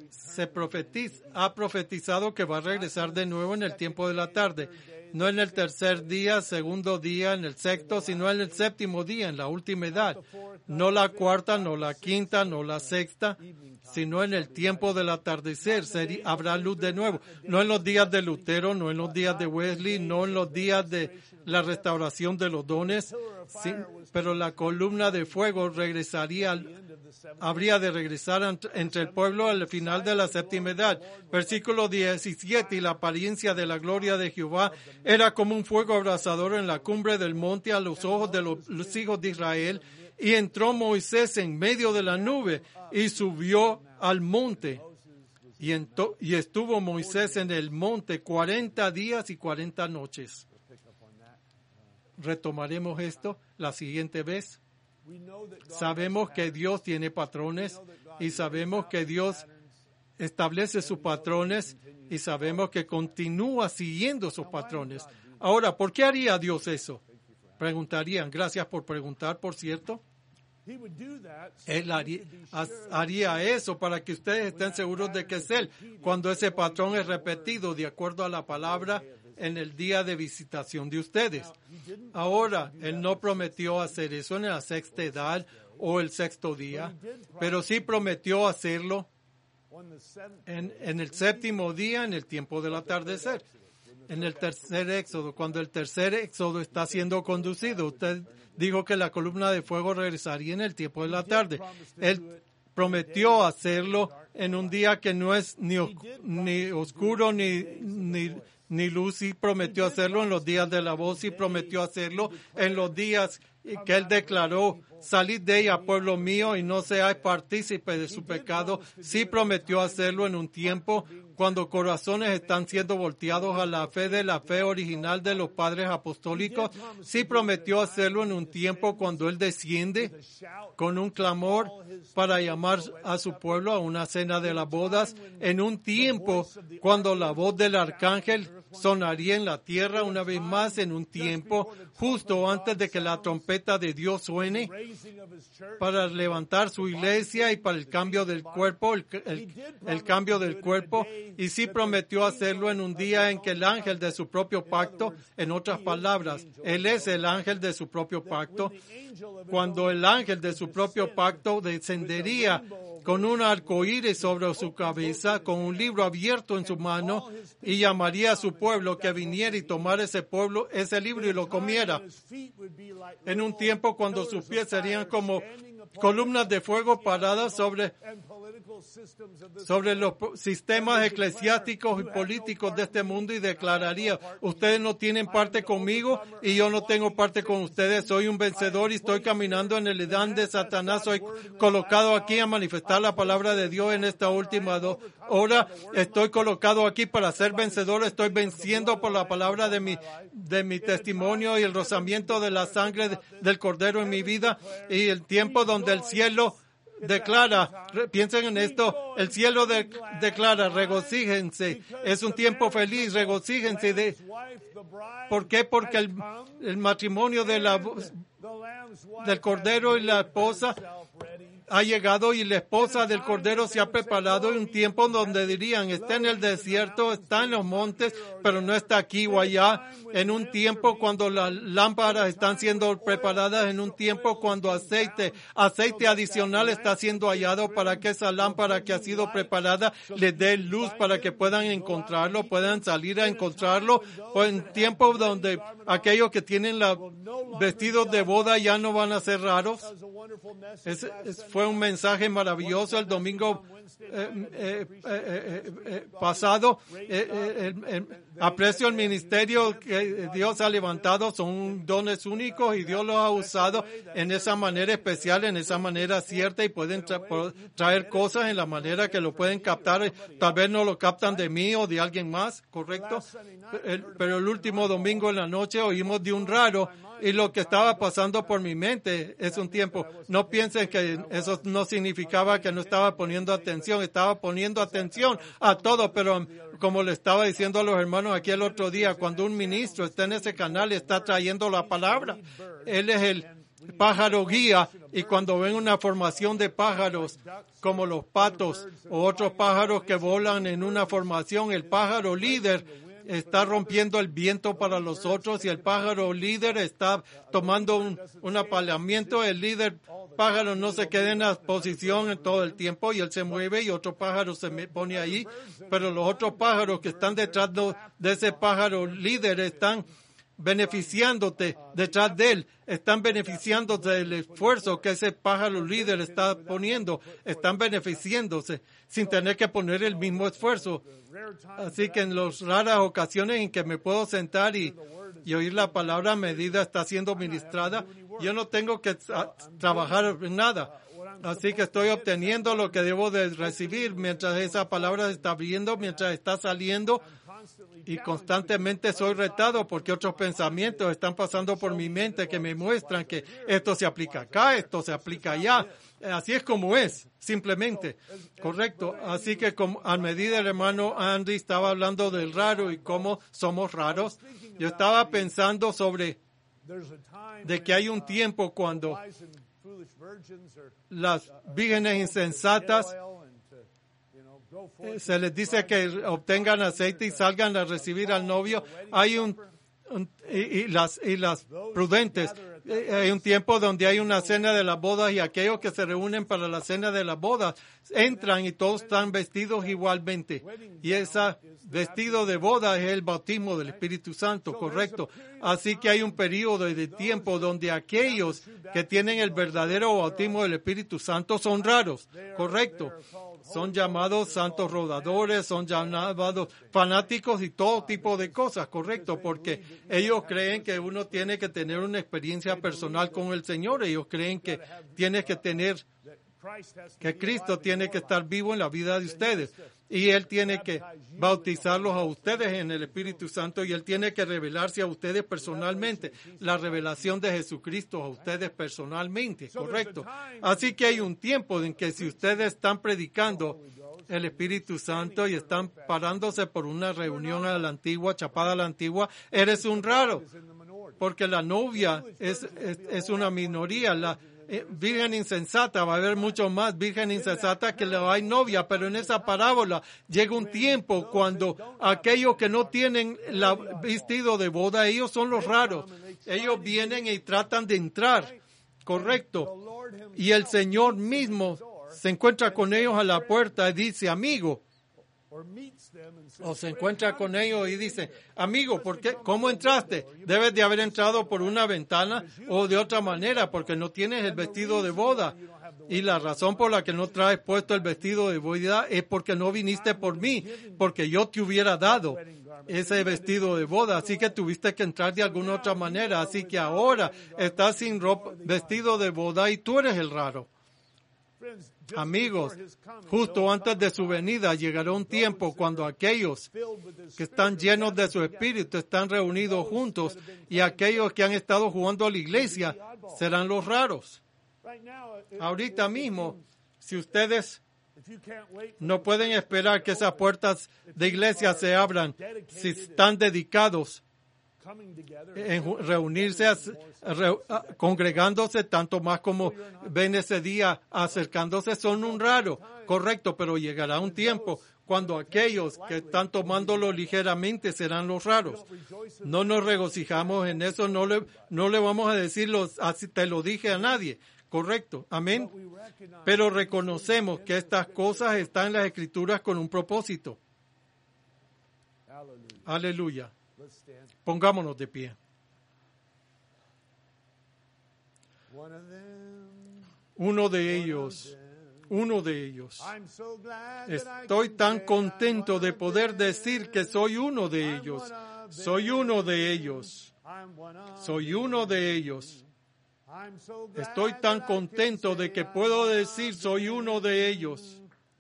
ha profetizado que va a regresar de nuevo en el tiempo de la tarde. No en el tercer día, segundo día, en el sexto, sino en el séptimo día, en la última edad. No la cuarta, no la quinta, no la sexta, sino en el tiempo del atardecer. Habrá luz de nuevo. No en los días de Lutero, no en los días de Wesley, no en los días de la restauración de los dones, sí, pero la columna de fuego habría de regresar entre el pueblo al final de la séptima edad. Versículo 17, y la apariencia de la gloria de Jehová era como un fuego abrasador en la cumbre del monte a los ojos de los hijos de Israel, y entró Moisés en medio de la nube y subió al monte. Y estuvo Moisés en el monte 40 días y 40 noches. Retomaremos esto la siguiente vez. Sabemos que Dios tiene patrones y sabemos que Dios establece sus patrones y sabemos que continúa siguiendo sus patrones. Ahora, ¿por qué haría Dios eso? Preguntarían. Gracias por preguntar, por cierto. Él haría eso para que ustedes estén seguros de que es Él, cuando ese patrón es repetido de acuerdo a la palabra en el día de visitación de ustedes. Ahora, Él no prometió hacer eso en la sexta edad o el sexto día, pero sí prometió hacerlo en el séptimo día, en el tiempo del atardecer, en el tercer éxodo. Cuando el tercer éxodo está siendo conducido, usted dijo que la columna de fuego regresaría en el tiempo de la tarde. Él prometió hacerlo en un día que no es ni oscuro ni luz, y prometió hacerlo en los días de la voz, y prometió hacerlo en los días que Él declaró: salid de ella, pueblo mío, y no seáis partícipes de su pecado. Sí prometió hacerlo en un tiempo cuando corazones están siendo volteados a la fe original de los padres apostólicos. Sí prometió hacerlo en un tiempo cuando Él desciende con un clamor para llamar a su pueblo a una cena de las bodas. En un tiempo cuando la voz del arcángel sonaría en la tierra una vez más, en un tiempo justo antes de que la trompeta de Dios suene para levantar su iglesia y para el cambio del cuerpo, el cambio del cuerpo. Y sí prometió hacerlo en un día en que el ángel de su propio pacto, en otras palabras, Él es el ángel de su propio pacto, cuando el ángel de su propio pacto descendería con un arcoíris sobre su cabeza, con un libro abierto en su mano, y llamaría a su pueblo que viniera y tomara ese libro y lo comiera. En un tiempo cuando sus pies serían como columnas de fuego paradas sobre los sistemas eclesiásticos y políticos de este mundo, y declararía: ustedes no tienen parte conmigo y yo no tengo parte con ustedes. Soy un vencedor y estoy caminando en el edán de Satanás. Soy colocado aquí a manifestar la palabra de Dios en esta última hora. Estoy colocado aquí para ser vencedor. Estoy venciendo por la palabra de mi testimonio y el rozamiento de la sangre del Cordero en mi vida, y el tiempo donde el cielo declara, piensen en esto, el cielo declara: regocíjense, es un tiempo feliz, regocíjense. ¿Por qué? Porque el matrimonio del Cordero y la esposa ha llegado, y la esposa del Cordero se ha preparado en un tiempo donde dirían: está en el desierto, está en los montes, pero no está aquí o allá. En un tiempo cuando las lámparas están siendo preparadas, en un tiempo cuando aceite adicional está siendo hallado para que esa lámpara que ha sido preparada les dé luz para que puedan encontrarlo, puedan salir a encontrarlo. O en tiempo donde aquellos que tienen vestidos de boda ya no van a ser raros. Fue fue un mensaje maravilloso el domingo pasado. Aprecio el ministerio que Dios ha levantado, son dones únicos y Dios los ha usado en esa manera especial, en esa manera cierta, y pueden traer cosas en la manera que lo pueden captar. Tal vez no lo captan de mí o de alguien más, ¿correcto? Pero el último domingo en la noche oímos de un raro, y lo que estaba pasando por mi mente es un tiempo. No piensen que eso no significaba que no estaba poniendo atención. Estaba poniendo atención a todo, pero como le estaba diciendo a los hermanos aquí el otro día, cuando un ministro está en ese canal y está trayendo la palabra, él es el pájaro guía, y cuando ven una formación de pájaros como los patos o otros pájaros que volan en una formación, el pájaro líder está rompiendo el viento para los otros, y el pájaro líder está tomando un apaleamiento. El líder pájaro no se queda en la posición en todo el tiempo, y él se mueve y otro pájaro se pone ahí, pero los otros pájaros que están detrás de ese pájaro líder están beneficiándote detrás de él, están beneficiándose del esfuerzo que ese pájaro líder está poniendo, están beneficiándose sin tener que poner el mismo esfuerzo. Así que en las raras ocasiones en que me puedo sentar y oír la palabra a medida está siendo ministrada, yo no tengo que trabajar en nada. Así que estoy obteniendo lo que debo de recibir mientras esa palabra se está viendo, mientras está saliendo, y constantemente soy retado porque otros pensamientos están pasando por mi mente que me muestran que esto se aplica acá, esto se aplica allá. Así es como es, simplemente. Correcto. Así que a medida el hermano Andy estaba hablando del raro y cómo somos raros, yo estaba pensando sobre de que hay un tiempo cuando las vírgenes insensatas se les dice que obtengan aceite y salgan a recibir al novio. Hay y las prudentes. Hay un tiempo donde hay una cena de las bodas, y aquellos que se reúnen para la cena de las bodas entran y todos están vestidos igualmente. Y ese vestido de boda es el bautismo del Espíritu Santo, correcto. Así que hay un periodo de tiempo donde aquellos que tienen el verdadero bautismo del Espíritu Santo son raros, correcto. Son llamados santos rodadores, son llamados fanáticos y todo tipo de cosas, correcto, porque ellos creen que uno tiene que tener una experiencia personal con el Señor. Ellos creen que que Cristo tiene que estar vivo en la vida de ustedes, y Él tiene que bautizarlos a ustedes en el Espíritu Santo, y Él tiene que revelarse a ustedes personalmente, la revelación de Jesucristo a ustedes personalmente, correcto. Así que hay un tiempo en que si ustedes están predicando el Espíritu Santo y están parándose por una reunión a la antigua, chapada a la antigua, eres un raro, porque la novia es una minoría. La virgen insensata, va a haber mucho más virgen insensata que la hay novia, pero en esa parábola llega un tiempo cuando aquellos que no tienen el vestido de boda, ellos son los raros. Ellos vienen y tratan de entrar, correcto, y el Señor mismo se encuentra con ellos a la puerta y dice, amigo, o se encuentra con ellos y dice, amigo, ¿cómo entraste? Debes de haber entrado por una ventana o de otra manera, porque no tienes el vestido de boda. Y la razón por la que no traes puesto el vestido de boda es porque no viniste por mí, porque yo te hubiera dado ese vestido de boda, así que tuviste que entrar de alguna otra manera. Así que ahora estás sin vestido de boda y tú eres el raro. Amigos, justo antes de su venida llegará un tiempo cuando aquellos que están llenos de su espíritu están reunidos juntos, y aquellos que han estado jugando a la iglesia serán los raros. Ahorita mismo, si ustedes no pueden esperar que esas puertas de iglesia se abran, si están dedicados en reunirse, congregándose, tanto más como ven ese día acercándose, son un raro, correcto, pero llegará un tiempo cuando aquellos que están tomándolo ligeramente serán los raros. No nos regocijamos en eso, no le vamos a decir así te lo dije a nadie, correcto, amén, pero reconocemos que estas cosas están en las Escrituras con un propósito. Aleluya. Pongámonos de pie. uno de ellos. Uno de ellos. Estoy tan contento de poder decir que soy uno de ellos. Soy uno de ellos. Soy uno de ellos. Estoy tan contento de que puedo decir soy uno de ellos.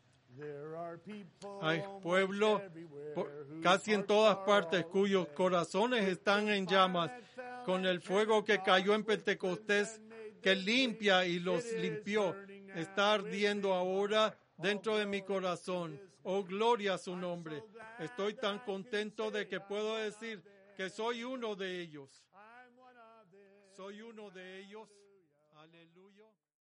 Hay pueblo casi en todas partes cuyos corazones están en llamas con el fuego que cayó en Pentecostés, que limpia y los limpió. Está ardiendo ahora dentro de mi corazón. Oh, gloria a su nombre. Estoy tan contento de que puedo decir que soy uno de ellos. Soy uno de ellos. Aleluya.